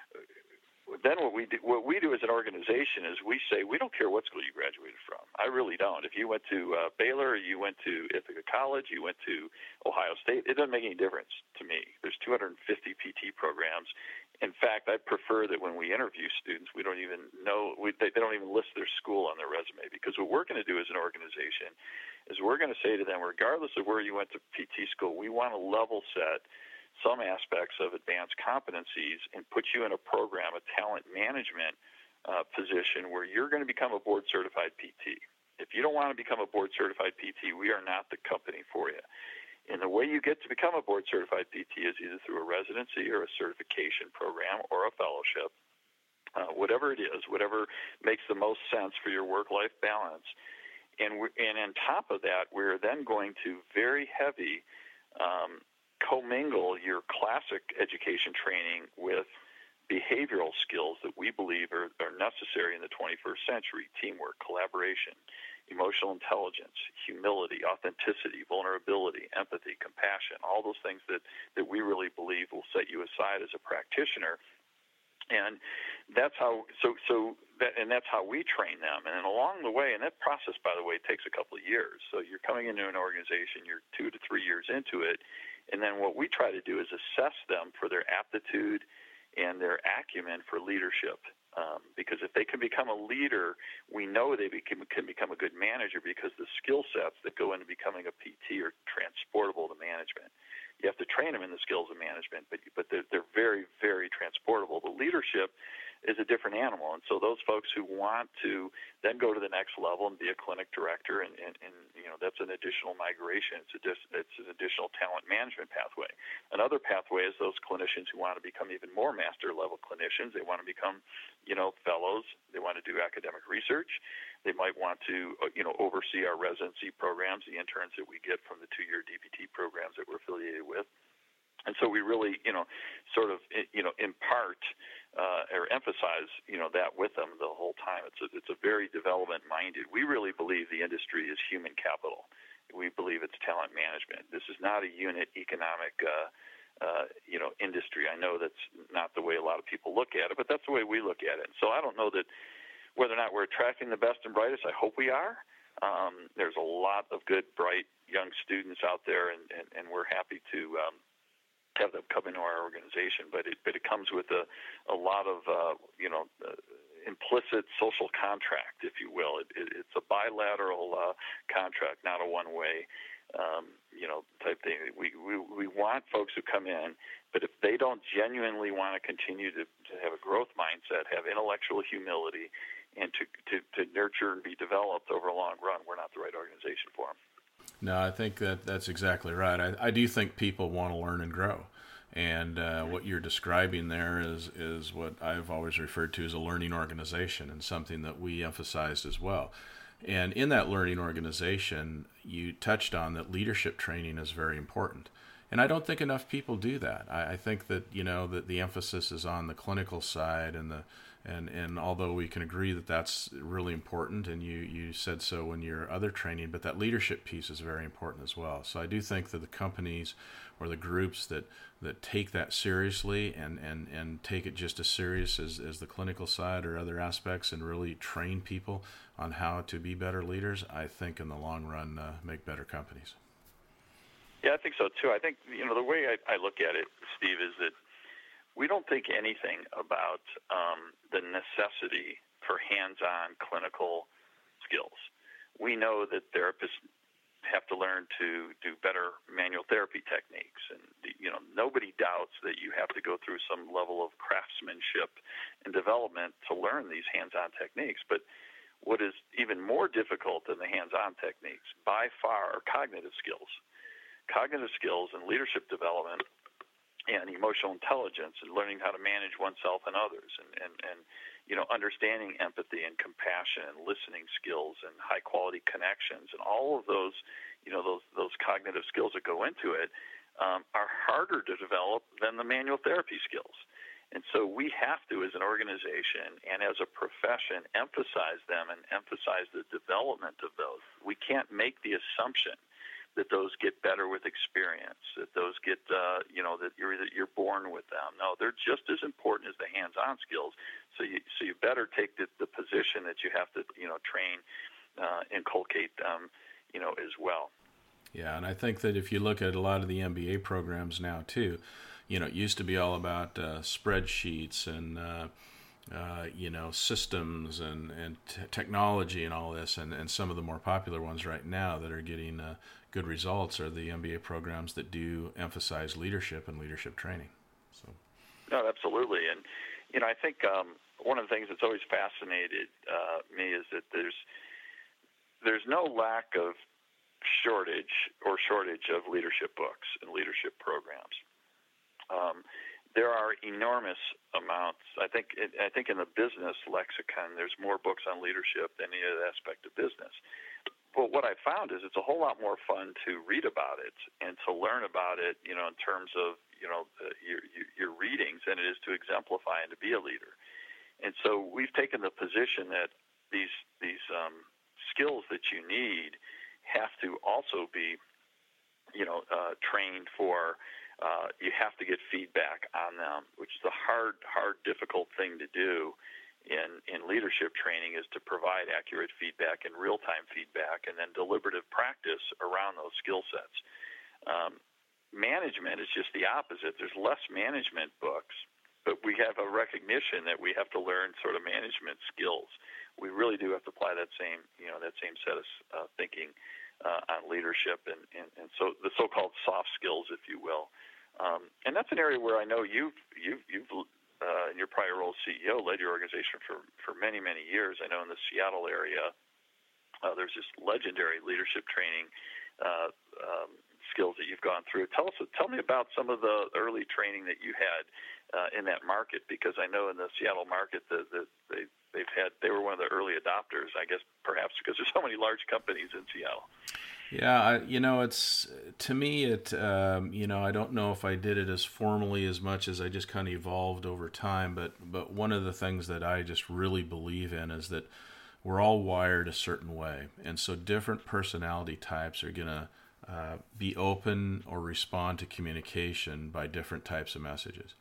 then what we do, what we do as an organization is we say we don't care what school you graduated from. I really don't. If you went to uh, Baylor, you went to Ithaca College, you went to Ohio State, it doesn't make any difference to me. There's two hundred fifty P T programs. In fact, I prefer that when we interview students, we don't even know, we, they, they don't even list their school on their resume, because what we're going to do as an organization is we're going to say to them, regardless of where you went to P T school, we want to level set some aspects of advanced competencies and put you in a program, a talent management uh, position where you're going to become a board-certified P T. If you don't want to become a board-certified P T, we are not the company for you. And the way you get to become a board-certified P T is either through a residency or a certification program or a fellowship, uh, whatever it is, whatever makes the most sense for your work-life balance. And, we're, and on top of that, we're then going to very heavy um, commingle your classic education training with behavioral skills that we believe are, are necessary in the twenty-first century: teamwork, collaboration, emotional intelligence, humility, authenticity, vulnerability, empathy, compassion, all those things that, that we really believe will set you aside as a practitioner. And that's how, so, so that, and that's how we train them. And then along the way, and that process, by the way, takes a couple of years. So you're coming into an organization, you're two to three years into it. And then what we try to do is assess them for their aptitude and their acumen for leadership. Um, because if they can become a leader, we know they become, can become a good manager, because the skill sets that go into becoming a P T are transportable to management. You have to train them in the skills of management, but but they're, they're very, very transportable. The leadership is a different animal. And so those folks who want to then go to the next level and be a clinic director, and, and, and you know, that's an additional migration. It's, a dis, it's an additional talent management pathway. Another pathway is those clinicians who want to become even more master-level clinicians. They want to become, you know, fellows. They want to do academic research. They might want to, you know, oversee our residency programs, the interns that we get from the two-year D P T programs that we're affiliated with. And so we really, you know, sort of, you know, impart uh, or emphasize, you know, that with them the whole time. It's a, it's a very development-minded. We really believe the industry is human capital. We believe it's talent management. This is not a unit economic, uh, uh, you know, industry. I know that's not the way a lot of people look at it, but that's the way we look at it. And so I don't know that whether or not we're attracting the best and brightest. I hope we are. Um, there's a lot of good, bright young students out there, and, and, and we're happy to um, have them come into our organization, but it but it comes with a a lot of uh, you know uh, implicit social contract, if you will. It, it, it's a bilateral uh, contract, not a one way um, you know type thing. We, we we want folks who come in, but if they don't genuinely want to continue to, to have a growth mindset, have intellectual humility, and to, to to nurture and be developed over a long run, we're not the right organization for them. No, I think that that's exactly right. I, I do think people want to learn and grow. And uh, what you're describing there is, is what I've always referred to as a learning organization, and something that we emphasized as well. And in that learning organization, you touched on that leadership training is very important. And I don't think enough people do that. I, I think that, you know, that the emphasis is on the clinical side, and the and and although we can agree that that's really important, and you, you said so in your other training, but that leadership piece is very important as well. So I do think that the companies or the groups that, that take that seriously and, and, and take it just as serious as, as the clinical side or other aspects, and really train people on how to be better leaders, I think in the long run uh, make better companies. Yeah, I think so too. I think, you know, the way I, I look at it, Steve, is that we don't think anything about um, the necessity for hands-on clinical skills. We know that therapists have to learn to do better manual therapy techniques, and, you know, nobody doubts that you have to go through some level of craftsmanship and development to learn these hands-on techniques. But what is even more difficult than the hands-on techniques, by far, are cognitive skills. Cognitive skills and leadership development and emotional intelligence, and learning how to manage oneself and others, and, and, and you know, understanding empathy and compassion and listening skills and high quality connections, and all of those, you know, those those cognitive skills that go into it um, are harder to develop than the manual therapy skills. And so we have to, as an organization and as a profession, emphasize them and emphasize the development of those. We can't make the assumption that those get better with experience, that those get, uh, you know, that you're that you're born with them. No, they're just as important as the hands-on skills. So you so you better take the, the position that you have to, you know, train, uh, inculcate them, you know, as well. Yeah, and I think that if you look at a lot of the M B A programs now too, you know, it used to be all about uh, spreadsheets and uh, uh, you know, systems and and t- technology and all this, and, and some of the more popular ones right now that are getting uh, good results are the M B A programs that do emphasize leadership and leadership training. So, no, absolutely, and you know, I think um, one of the things that's always fascinated uh, me is that there's there's no lack of shortage or shortage of leadership books and leadership programs. Um, there are enormous amounts. I think I think in the business lexicon, there's more books on leadership than any other aspect of business. But what I found is it's a whole lot more fun to read about it and to learn about it, you know, in terms of, you know, uh, your, your readings, than it is to exemplify and to be a leader. And so we've taken the position that these these um, skills that you need have to also be, you know, uh, trained for. Uh, you have to get feedback on them, which is a hard, hard, difficult thing to do in, in leadership training, is to provide accurate feedback and real-time feedback, and then deliberative practice around those skill sets. Um, management is just the opposite. There's less management books, but we have a recognition that we have to learn sort of management skills. We really do have to apply that same, you know, that same set of uh, thinking uh, on leadership and, and, and so the so-called soft skills, if you will. Um, and that's an area where I know you've, you've, you've uh, in your prior role as C E O, led your organization for, for many, many years. I know in the Seattle area, uh, there's this legendary leadership training uh, um, skills that you've gone through. Tell us, tell me about some of the early training that you had uh, in that market, because I know in the Seattle market that the, they they've had they were one of the early adopters. I guess perhaps because there's so many large companies in Seattle. Yeah, I, you know, it's to me, it um, you know, I don't know if I did it as formally as much as I just kind of evolved over time. But but one of the things that I just really believe in is that we're all wired a certain way, and so different personality types are gonna uh, be open or respond to communication by different types of messages.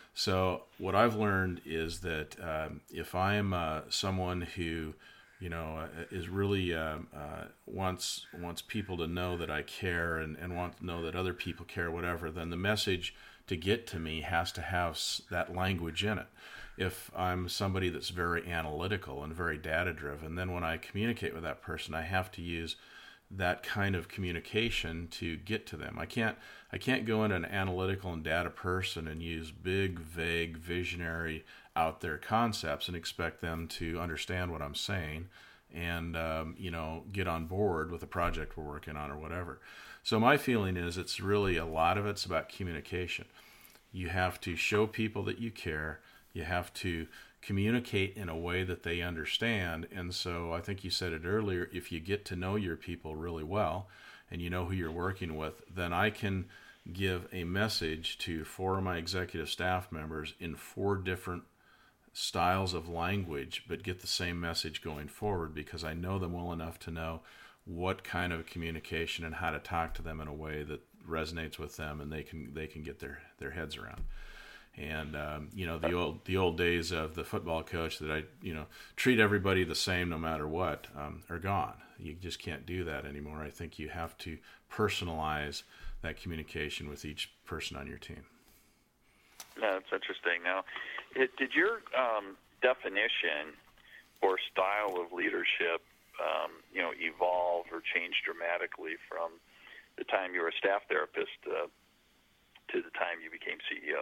So what I've learned is that um, if I'm uh, someone who you know, uh, is really uh, uh, wants wants people to know that I care and, and want to know that other people care, whatever, then the message to get to me has to have s- that language in it. If I'm somebody that's very analytical and very data-driven, then when I communicate with that person, I have to use that kind of communication to get to them. I can't I can't go into an analytical and data person and use big, vague, visionary, out there concepts and expect them to understand what I'm saying and um, you know, get on board with the project we're working on or whatever. So my feeling is it's really a lot of it's about communication. You have to show people that you care. You have to communicate in a way that they understand. And so I think you said it earlier, if you get to know your people really well and you know who you're working with, then I can give a message to four of my executive staff members in four different styles of language, but get the same message going forward, because I know them well enough to know what kind of communication and how to talk to them in a way that resonates with them and they can they can get their, their heads around. And um, you know, the old the old days of the football coach that I you know treat everybody the same no matter what um, are gone. You just can't do that anymore. I think you have to personalize that communication with each person on your team. Yeah, that's interesting. Now, it, did your um, definition or style of leadership, um, you know, evolve or change dramatically from the time you were a staff therapist uh, to the time you became C E O?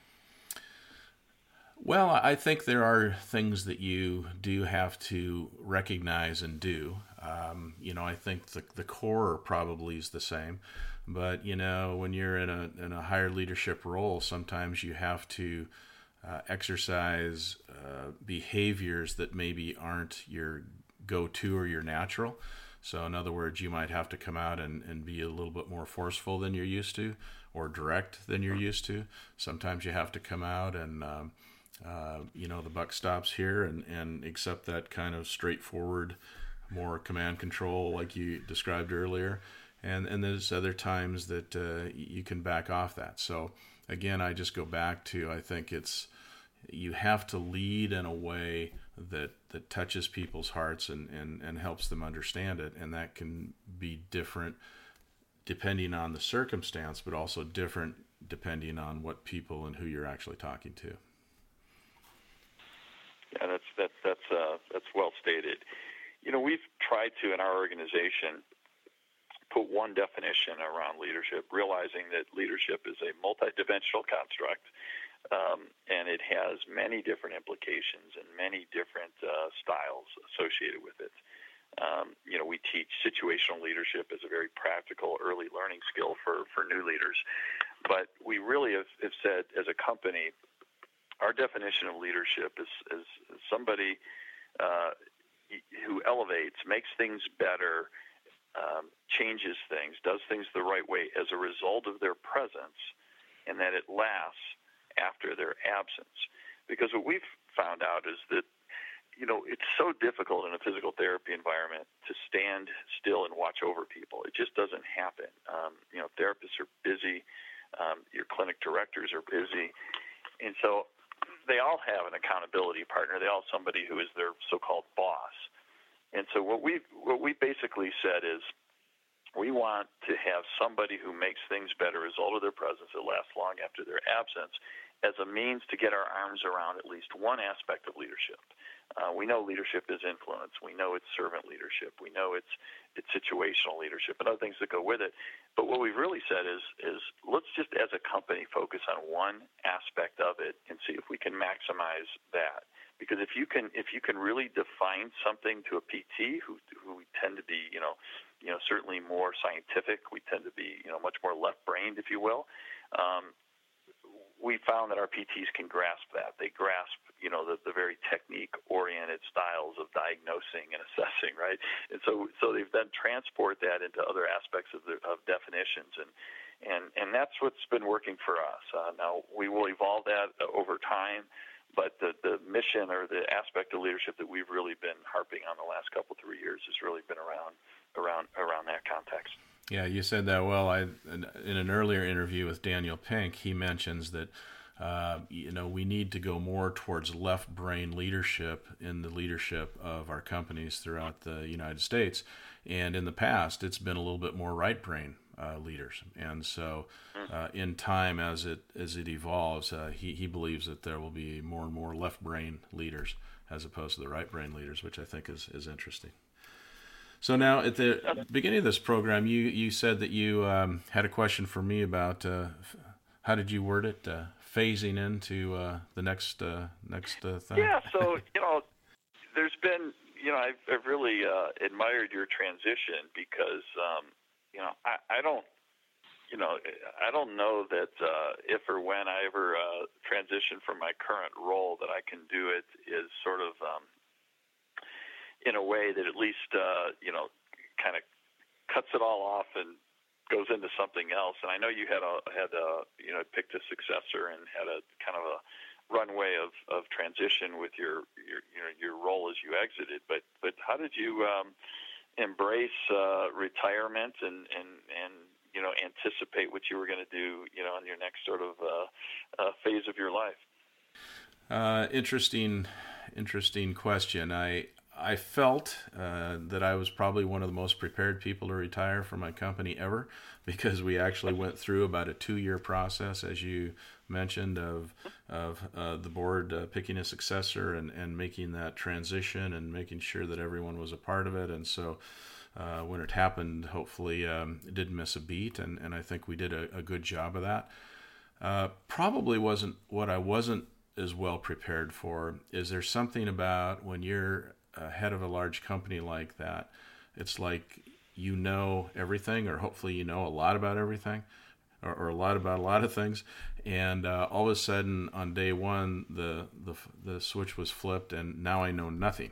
Well, I think there are things that you do have to recognize and do. Um, you know, I think the the core probably is the same, but you know, when you're in a in a higher leadership role, sometimes you have to uh, exercise uh, behaviors that maybe aren't your go-to or your natural. So, in other words, you might have to come out and, and be a little bit more forceful than you're used to, or direct than you're used to. Sometimes you have to come out and um, Uh, you know, the buck stops here, and, and accept that kind of straightforward, more command control like you described earlier. And and there's other times that uh, you can back off that. So again, I just go back to, I think it's, you have to lead in a way that, that touches people's hearts and, and, and helps them understand it. And that can be different depending on the circumstance, but also different depending on what people and who you're actually talking to. Yeah, that's that's that's uh, that's well stated. You know, we've tried to in our organization put one definition around leadership, realizing that leadership is a multidimensional construct, um, and it has many different implications and many different uh, styles associated with it. Um, you know, we teach situational leadership as a very practical early learning skill for, for new leaders, but we really have, have said as a company, our definition of leadership is, is somebody uh, who elevates, makes things better, um, changes things, does things the right way as a result of their presence, and that it lasts after their absence. Because what we've found out is that, you know, it's so difficult in a physical therapy environment to stand still and watch over people. It just doesn't happen. Um, you know, therapists are busy. Um, your clinic directors are busy. And so they all have an accountability partner. They all have somebody who is their so-called boss. And so what we what we basically said is we want to have somebody who makes things better as a result of their presence that lasts long after their absence, as a means to get our arms around at least one aspect of leadership. Uh, we know leadership is influence. We know it's servant leadership. We know it's it's situational leadership and other things that go with it. But what we've really said is is let's just as a company focus on one aspect of it and see if we can maximize that. Because if you can if you can really define something to a P T who who we tend to be, you know, you know, certainly more scientific, we tend to be, you know, much more left-brained, if you will. Um, we found that our P Ts can grasp that. They grasp, you know, the, the very technique-oriented styles of diagnosing and assessing, right? And so, so they've then transport that into other aspects of the of definitions, and and and that's what's been working for us. Uh, now we will evolve that uh, over time, but the the mission or the aspect of leadership that we've really been harping on the last couple three years has really been around around around that context. Yeah, you said that well. I in an earlier interview with Daniel Pink, he mentions that uh, you know we need to go more towards left brain leadership in the leadership of our companies throughout the United States, and in the past it's been a little bit more right brain uh, leaders. And so, uh, in time as it as it evolves, uh, he he believes that there will be more and more left brain leaders as opposed to the right brain leaders, which I think is is interesting. So now, at the beginning of this program, you, you said that you um, had a question for me about uh, how did you word it, uh, phasing into uh, the next uh, next uh, thing. Yeah. So you know, there's been you know I've, I've really uh, admired your transition because um, you know I, I don't you know I don't know that uh, if or when I ever uh, transition from my current role that I can do it is sort of um, in a way that at least, uh, you know, kind of cuts it all off and goes into something else. And I know you had a had a you know picked a successor and had a kind of a runway of, of transition with your your you know your role as you exited. But but how did you um, embrace uh, retirement and, and and you know anticipate what you were going to do you know in your next sort of uh, uh, phase of your life? Uh, interesting, interesting question. I I felt uh, that I was probably one of the most prepared people to retire from my company ever, because we actually went through about a two-year process, as you mentioned, of of uh, the board uh, picking a successor and, and making that transition and making sure that everyone was a part of it. And so uh, when it happened, hopefully um, it didn't miss a beat, and, and I think we did a, a good job of that. Uh, probably wasn't what I wasn't as well prepared for. Is there something about when you're uh, head of a large company like that, it's like you know everything, or hopefully you know a lot about everything, or, or a lot about a lot of things, and uh, all of a sudden on day one the, the the switch was flipped, and now I know nothing.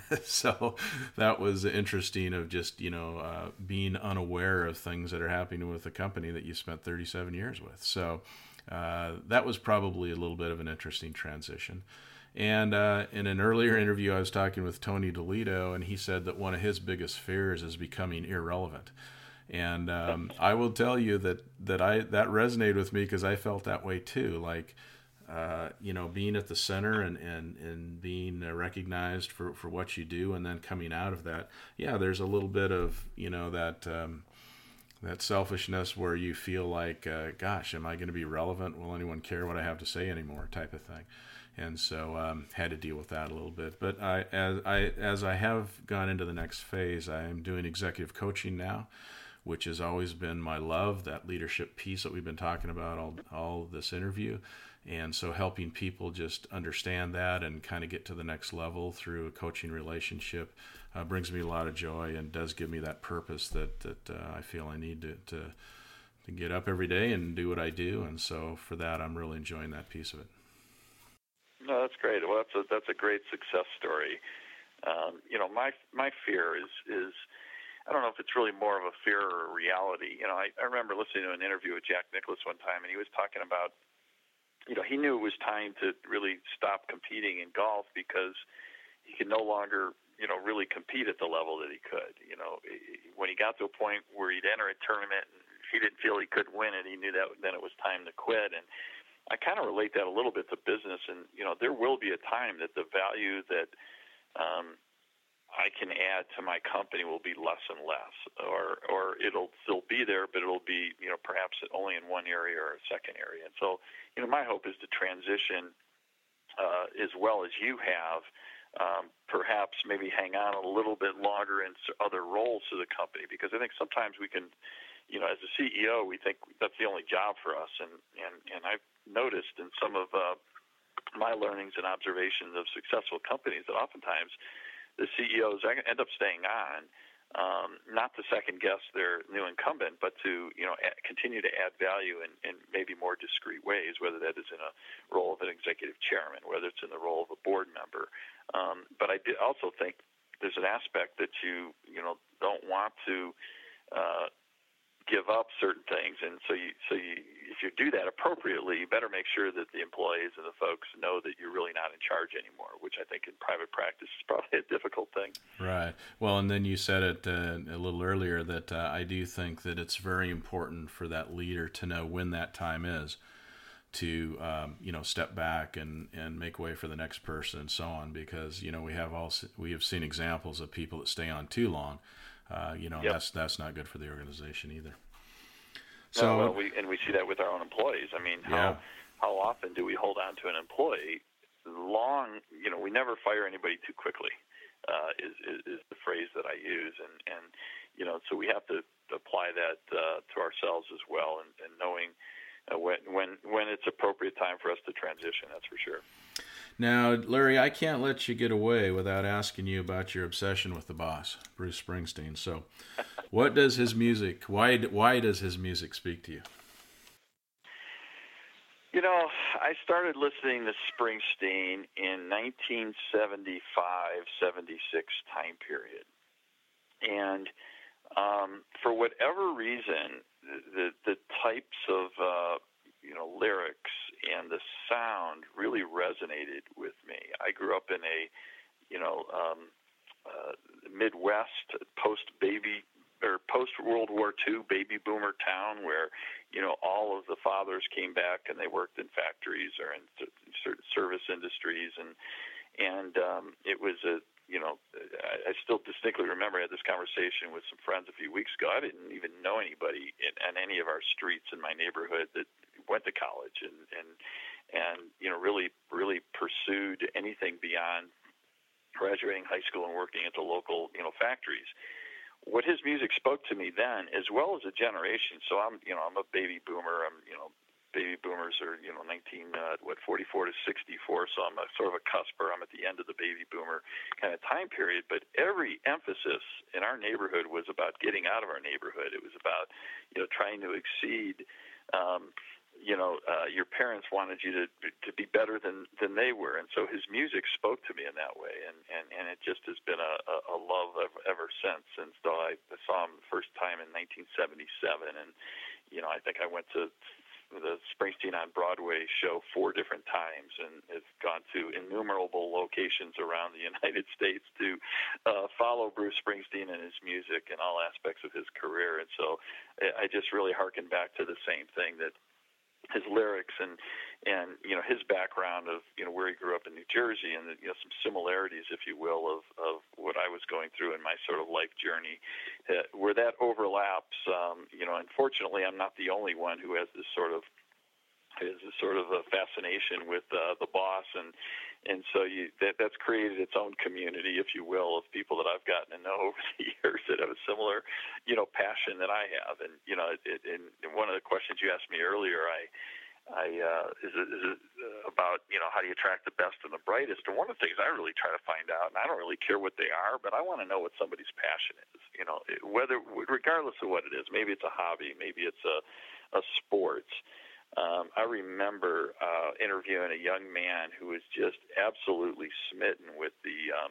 So that was interesting, of just you know uh, being unaware of things that are happening with a company that you spent thirty-seven years with. So Uh, that was probably a little bit of an interesting transition. And uh, in an earlier interview, I was talking with Tony DeLito, and he said that one of his biggest fears is becoming irrelevant. And um, I will tell you that that I that resonated with me, because I felt that way too. Like, uh, you know, being at the center and and and being uh, recognized for for what you do, and then coming out of that, yeah, there's a little bit of you know that. Um, that selfishness where you feel like, uh, gosh, am I going to be relevant? Will anyone care what I have to say anymore? Type of thing. And so um, had to deal with that a little bit. But I, as I as I have gone into the next phase, I am doing executive coaching now, which has always been my love, that leadership piece that we've been talking about all all this interview. And so helping people just understand that and kind of get to the next level through a coaching relationship uh, brings me a lot of joy, and does give me that purpose that, that uh, I feel I need to, to to get up every day and do what I do. And so for that, I'm really enjoying that piece of it. No, that's great. Well, that's a, that's a great success story. Um, you know, my my fear is is I don't know if it's really more of a fear or a reality. You know, I, I remember listening to an interview with Jack Nicklaus one time, and he was talking about, you know, he knew it was time to really stop competing in golf, because he could no longer, you know, really compete at the level that he could. You know, when he got to a point where he'd enter a tournament and he didn't feel he could win it, he knew that then it was time to quit. And I kind of relate that a little bit to business. And, you know, there will be a time that the value that um, I can add to my company will be less and less, or or it'll still be there, but it'll be, you know, perhaps only in one area or a second area. And so, you know, my hope is to transition uh, as well as you have, um, perhaps maybe hang on a little bit longer in other roles to the company, because I think sometimes we can, you know, as a C E O, we think that's the only job for us. And, and, and I've noticed in some of uh, my learnings and observations of successful companies that oftentimes the C E Os end up staying on, um, not to second guess their new incumbent, but to, you know, a- continue to add value in, in maybe more discrete ways, whether that is in a role of an executive chairman, whether it's in the role of a board member. Um, but I did also think there's an aspect that you, you know, don't want to uh, give up certain things, and so you, so you, if you do that appropriately, you better make sure that the employees and the folks know that you're really not in charge anymore, which I think in private practice is probably a difficult thing. Right. Well, and then you said it uh, a little earlier that uh, I do think that it's very important for that leader to know when that time is to, um, you know, step back and, and make way for the next person and so on, because, you know, we have also, we have seen examples of people that stay on too long. Uh, you know, yep. that's that's not good for the organization either. So, no, well, we and we see that with our own employees. I mean, how yeah. how often do we hold on to an employee long? You know, we never fire anybody too quickly. Uh, is, is is the phrase that I use, and and you know, so we have to apply that uh, to ourselves as well, and, and knowing uh, when when when it's appropriate time for us to transition. That's for sure. Now, Larry, I can't let you get away without asking you about your obsession with the boss, Bruce Springsteen. So, what does his music, why why does his music speak to you? You know, I started listening to Springsteen in nineteen seventy-five, seventy-six time period. And um, for whatever reason, the the types of uh, you know lyrics and the sound really resonated with me. I grew up in a you know um, uh, Midwest post baby or post World War Two baby boomer town where you know all of the fathers came back and they worked in factories or in certain service industries, and and um, it was a you know, I, I still distinctly remember I had this conversation with some friends a few weeks ago. I didn't even know anybody in, on any of our streets in my neighborhood that went to college and, and, and, you know, really, really pursued anything beyond graduating high school and working at the local, you know, factories. What his music spoke to me then, as well as a generation. So I'm, you know, I'm a baby boomer. I'm, you know, baby boomers are, you know, nineteen, uh, what, forty-four to sixty-four. So I'm a sort of a cusper. I'm at the end of the baby boomer kind of time period. But every emphasis in our neighborhood was about getting out of our neighborhood. It was about, you know, trying to exceed, um, you know, uh, your parents wanted you to to be better than, than they were. And so his music spoke to me in that way. And, and, and it just has been a, a love ever, ever since. And so I saw him the first time in nineteen seventy-seven. And, you know, I think I went to the Springsteen on Broadway show four different times and has gone to innumerable locations around the United States to uh, follow Bruce Springsteen and his music and all aspects of his career. And so I just really hearken back to the same thing, that his lyrics and, and, you know, his background of, you know, where he grew up in New Jersey and, you know, some similarities, if you will, of, of what I was going through in my sort of life journey, uh, where that overlaps. Um, you know, unfortunately, I'm not the only one who has this sort of, is this sort of a fascination with uh, the Boss, and and so you that that's created its own community, if you will, of people that I've gotten to know over the years that have a similar, you know, passion that I have. And you know, it, it, and one of the questions you asked me earlier, I, I uh, is it, is it about you know how do you attract the best and the brightest? And one of the things I really try to find out, and I don't really care what they are, but I want to know what somebody's passion is. You know, whether regardless of what it is, maybe it's a hobby, maybe it's a a sport. Um, I remember uh, interviewing a young man who was just absolutely smitten with the um,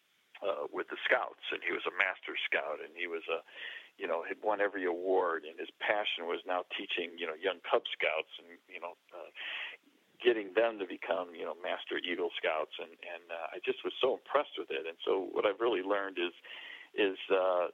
uh, with the Scouts, and he was a master scout, and he was a, you know, had won every award, and his passion was now teaching, you know, young Cub Scouts, and you know, uh, getting them to become, you know, master Eagle Scouts, and and uh, I just was so impressed with it. And so what I've really learned is is uh,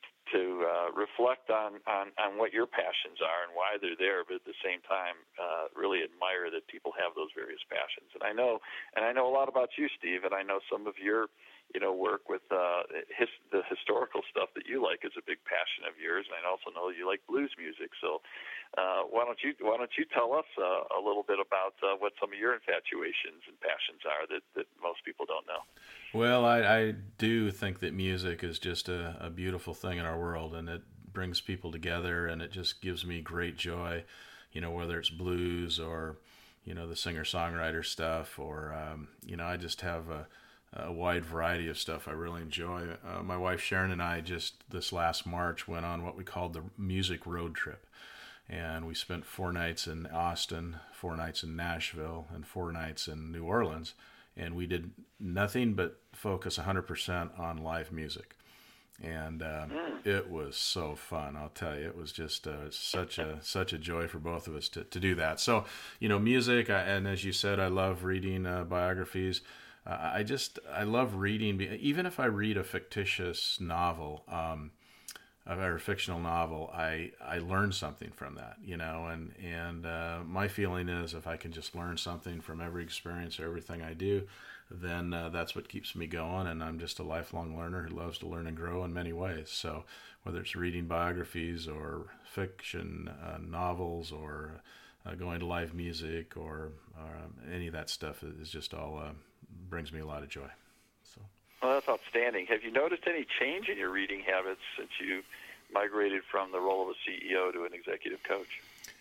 to uh, reflect on, on, on what your passions are and why they're there, but at the same time, uh, really admire that people have those various passions. And I know, and I know a lot about you, Steve, and I know some of your, you know, work with uh, his, the historical stuff that you like is a big passion of yours, and I also know you like blues music. So uh, why don't you why don't you tell us uh, a little bit about uh, what some of your infatuations and passions are that, that most people don't know? Well, I, I do think that music is just a, a beautiful thing in our world, and it brings people together, and it just gives me great joy, you know, whether it's blues or, you know, the singer-songwriter stuff, or, um, you know, I just have a, a wide variety of stuff I really enjoy. Uh, my wife Sharon and I just this last March went on what we called the music road trip, and we spent four nights in Austin, four nights in Nashville, and four nights in New Orleans. And we did nothing but focus one hundred percent on live music. And um, it was so fun, I'll tell you. It was just uh, such a such a joy for both of us to, to do that. So, you know, music, I, and as you said, I love reading uh, biographies. Uh, I just, I love reading, even if I read a fictitious novel, um, or a fictional novel, I, I learn something from that, you know, and, and uh, my feeling is if I can just learn something from every experience or everything I do, then uh, that's what keeps me going, and I'm just a lifelong learner who loves to learn and grow in many ways. So whether it's reading biographies or fiction uh, novels or uh, going to live music or, or um, any of that stuff is just all uh, brings me a lot of joy. So. Well, that's outstanding. Have you noticed any change in your reading habits since you migrated from the role of a C E O to an executive coach?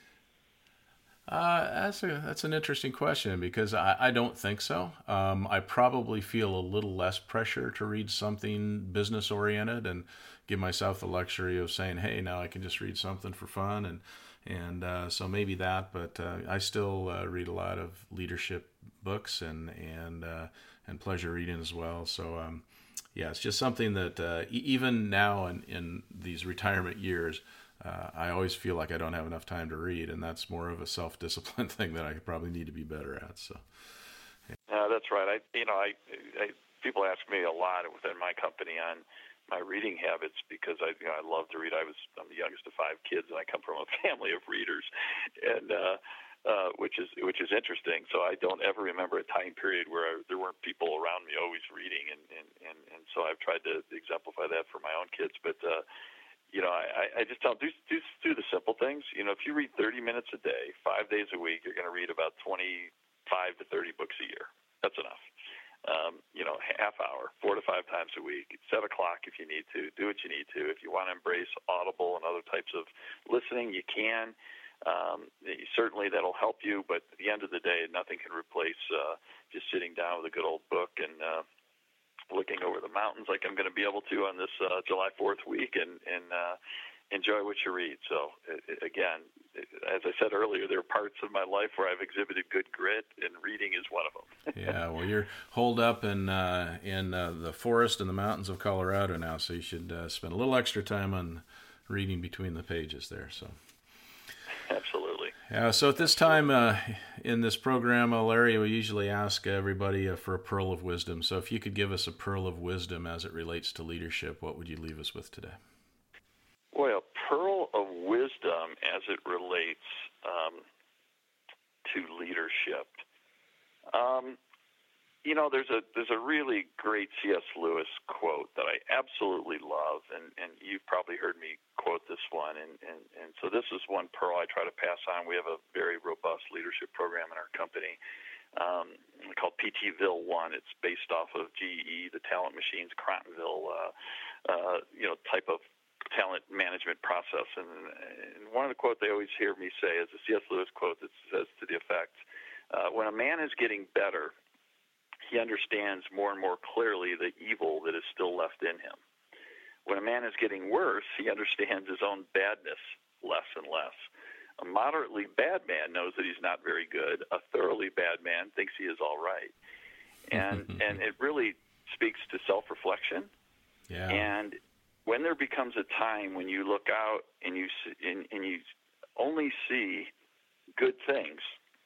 Uh, that's a that's an interesting question, because I, I don't think so. Um, I probably feel a little less pressure to read something business oriented and give myself the luxury of saying, hey, now I can just read something for fun, and and uh, so maybe that. But uh, I still uh, read a lot of leadership books and and uh, and pleasure reading as well. So um, yeah, it's just something that uh, e- even now in, in these retirement years, uh, I always feel like I don't have enough time to read, and that's more of a self-discipline thing that I probably need to be better at. So, yeah, uh, that's right. I, you know, I, I people ask me a lot within my company on my reading habits because I, you know, I love to read. I was I'm the youngest of five kids, and I come from a family of readers, and uh, uh, which is which is interesting. So I don't ever remember a time period where I, there weren't people around me always reading, and, and, and, and so I've tried to exemplify that for my own kids. But uh, you know, I, I just tell them do, do do the simple things. You know, if you read thirty minutes a day, five days a week, you're going to read about twenty-five to thirty books a year. That's enough. Um, you know, half hour, four to five times a week, set a clock if you need to, do what you need to. If you want to embrace Audible and other types of listening, you can. Um, certainly that'll help you, but at the end of the day, nothing can replace uh, just sitting down with a good old book and uh, looking over the mountains like I'm going to be able to on this uh, July fourth week and, and uh, enjoy what you read. So, again, as I said earlier, there are parts of my life where I've exhibited good grit, and reading is one of them. Yeah, well, you're holed up in uh, in uh, the forest and the mountains of Colorado now, so you should uh, spend a little extra time on reading between the pages there. So, absolutely. Yeah. So at this time uh, in this program, uh, Larry, we usually ask everybody uh, for a pearl of wisdom. So if you could give us a pearl of wisdom as it relates to leadership, what would you leave us with today? Boy, a pearl of wisdom as it relates um, to leadership. Um, you know, there's a there's a really great C S Lewis quote that I absolutely love, and, and you've probably heard me quote this one. And, and, and so this is one pearl I try to pass on. We have a very robust leadership program in our company um, called P T Ville One. It's based off of G E, the Talent Machines, Crontonville, uh, uh, you know, type of talent management process. And, and one of the quotes they always hear me say is a C S Lewis quote that says to the effect, uh, when a man is getting better, he understands more and more clearly the evil that is still left in him. When a man is getting worse, he understands his own badness less and less. A moderately bad man knows that he's not very good. A thoroughly bad man thinks he is all right. And and it really speaks to self-reflection. Yeah. And when there becomes a time when you look out and you and, and you only see good things,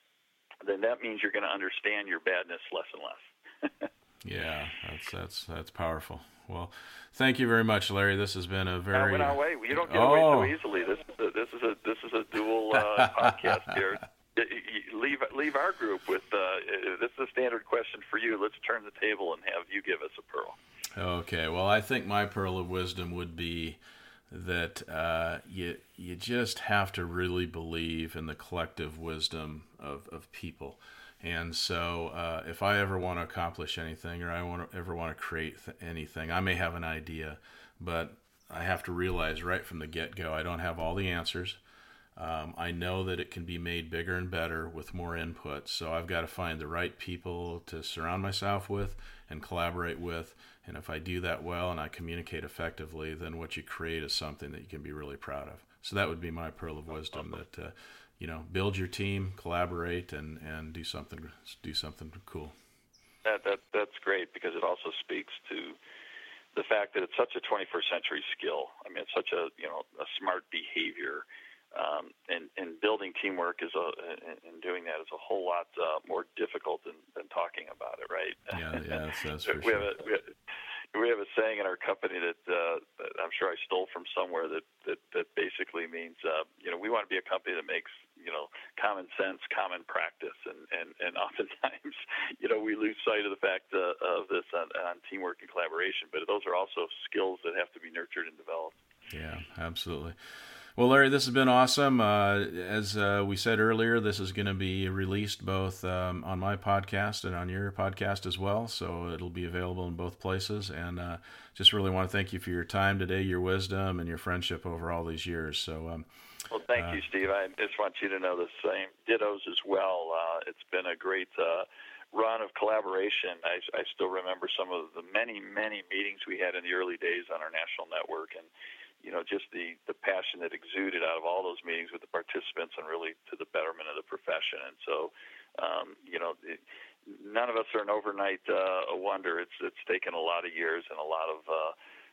then that means you're going to understand your badness less and less. Yeah, that's that's that's powerful. Well, thank you very much, Larry. This has been a very. No, no, wait. You don't get oh. away so easily. This is a, this is a this is a dual uh, podcast here. Leave leave our group with uh, this is a standard question for you. Let's turn the table and have you give us a pearl. Okay. Well, I think my pearl of wisdom would be that uh, you you just have to really believe in the collective wisdom of, of people. And so uh, if I ever want to accomplish anything or I want to, ever want to create th- anything, I may have an idea, but I have to realize right from the get-go I don't have all the answers. Um, I know that it can be made bigger and better with more input, so I've got to find the right people to surround myself with and collaborate with. And if I do that well and I communicate effectively, then what you create is something that you can be really proud of. So that would be my pearl of wisdom, that uh, you know, build your team, collaborate, and, and do something do something cool. That that that's great, because it also speaks to the fact that it's such a twenty-first century skill. I mean, it's such a you know a smart behavior, um, and and building teamwork is a and doing that is a whole lot uh, more difficult than, than talking about it, right? Yeah, yeah, that's, that's for we sure. Have a, we, have, we have a saying in our company that, uh, that I'm sure I stole from somewhere that that, that basically means uh, you know we want to be a company that makes you know, common sense, common practice, and, and, and oftentimes, you know, we lose sight of the fact uh, of this on, on teamwork and collaboration, but those are also skills that have to be nurtured and developed. Yeah, absolutely. Well, Larry, this has been awesome. Uh, as uh, we said earlier, this is going to be released both um, on my podcast and on your podcast as well, so it'll be available in both places, and uh, just really want to thank you for your time today, your wisdom, and your friendship over all these years. So, um, Well, thank uh, you, Steve. I just want you to know the same. Dittos as well. Uh, it's been a great uh, run of collaboration. I, I still remember some of the many, many meetings we had in the early days on our national network, and you know, just the, the passion that exuded out of all those meetings with the participants and really to the betterment of the profession. And so, um, you know, it, none of us are an overnight uh, a wonder. It's it's taken a lot of years and a lot of uh,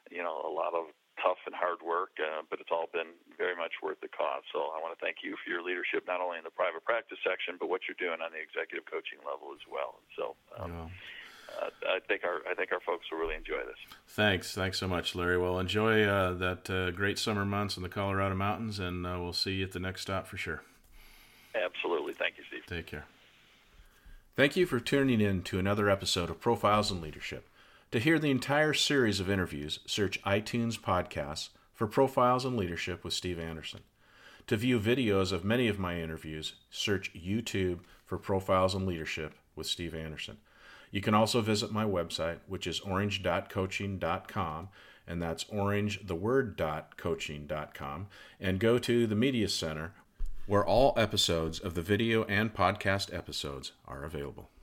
you know, a lot of tough and hard work, uh, but it's all been very much worth the cost. So I want to thank you for your leadership, not only in the private practice section, but what you're doing on the executive coaching level as well. And so um, yeah. uh, I think our I think our folks will really enjoy this. Thanks. Thanks so much, Larry. Well, enjoy uh, that uh, great summer months in the Colorado mountains, and uh, we'll see you at the next stop for sure. Absolutely. Thank you, Steve. Take care. Thank you for tuning in to another episode of Profiles in Leadership. To hear the entire series of interviews, search iTunes Podcasts for Profiles in Leadership with Steve Anderson. To view videos of many of my interviews, search YouTube for Profiles in Leadership with Steve Anderson. You can also visit my website, which is orange dot coaching dot com, and that's orange, the word, dot coaching dot com, and go to the Media Center, where all episodes of the video and podcast episodes are available.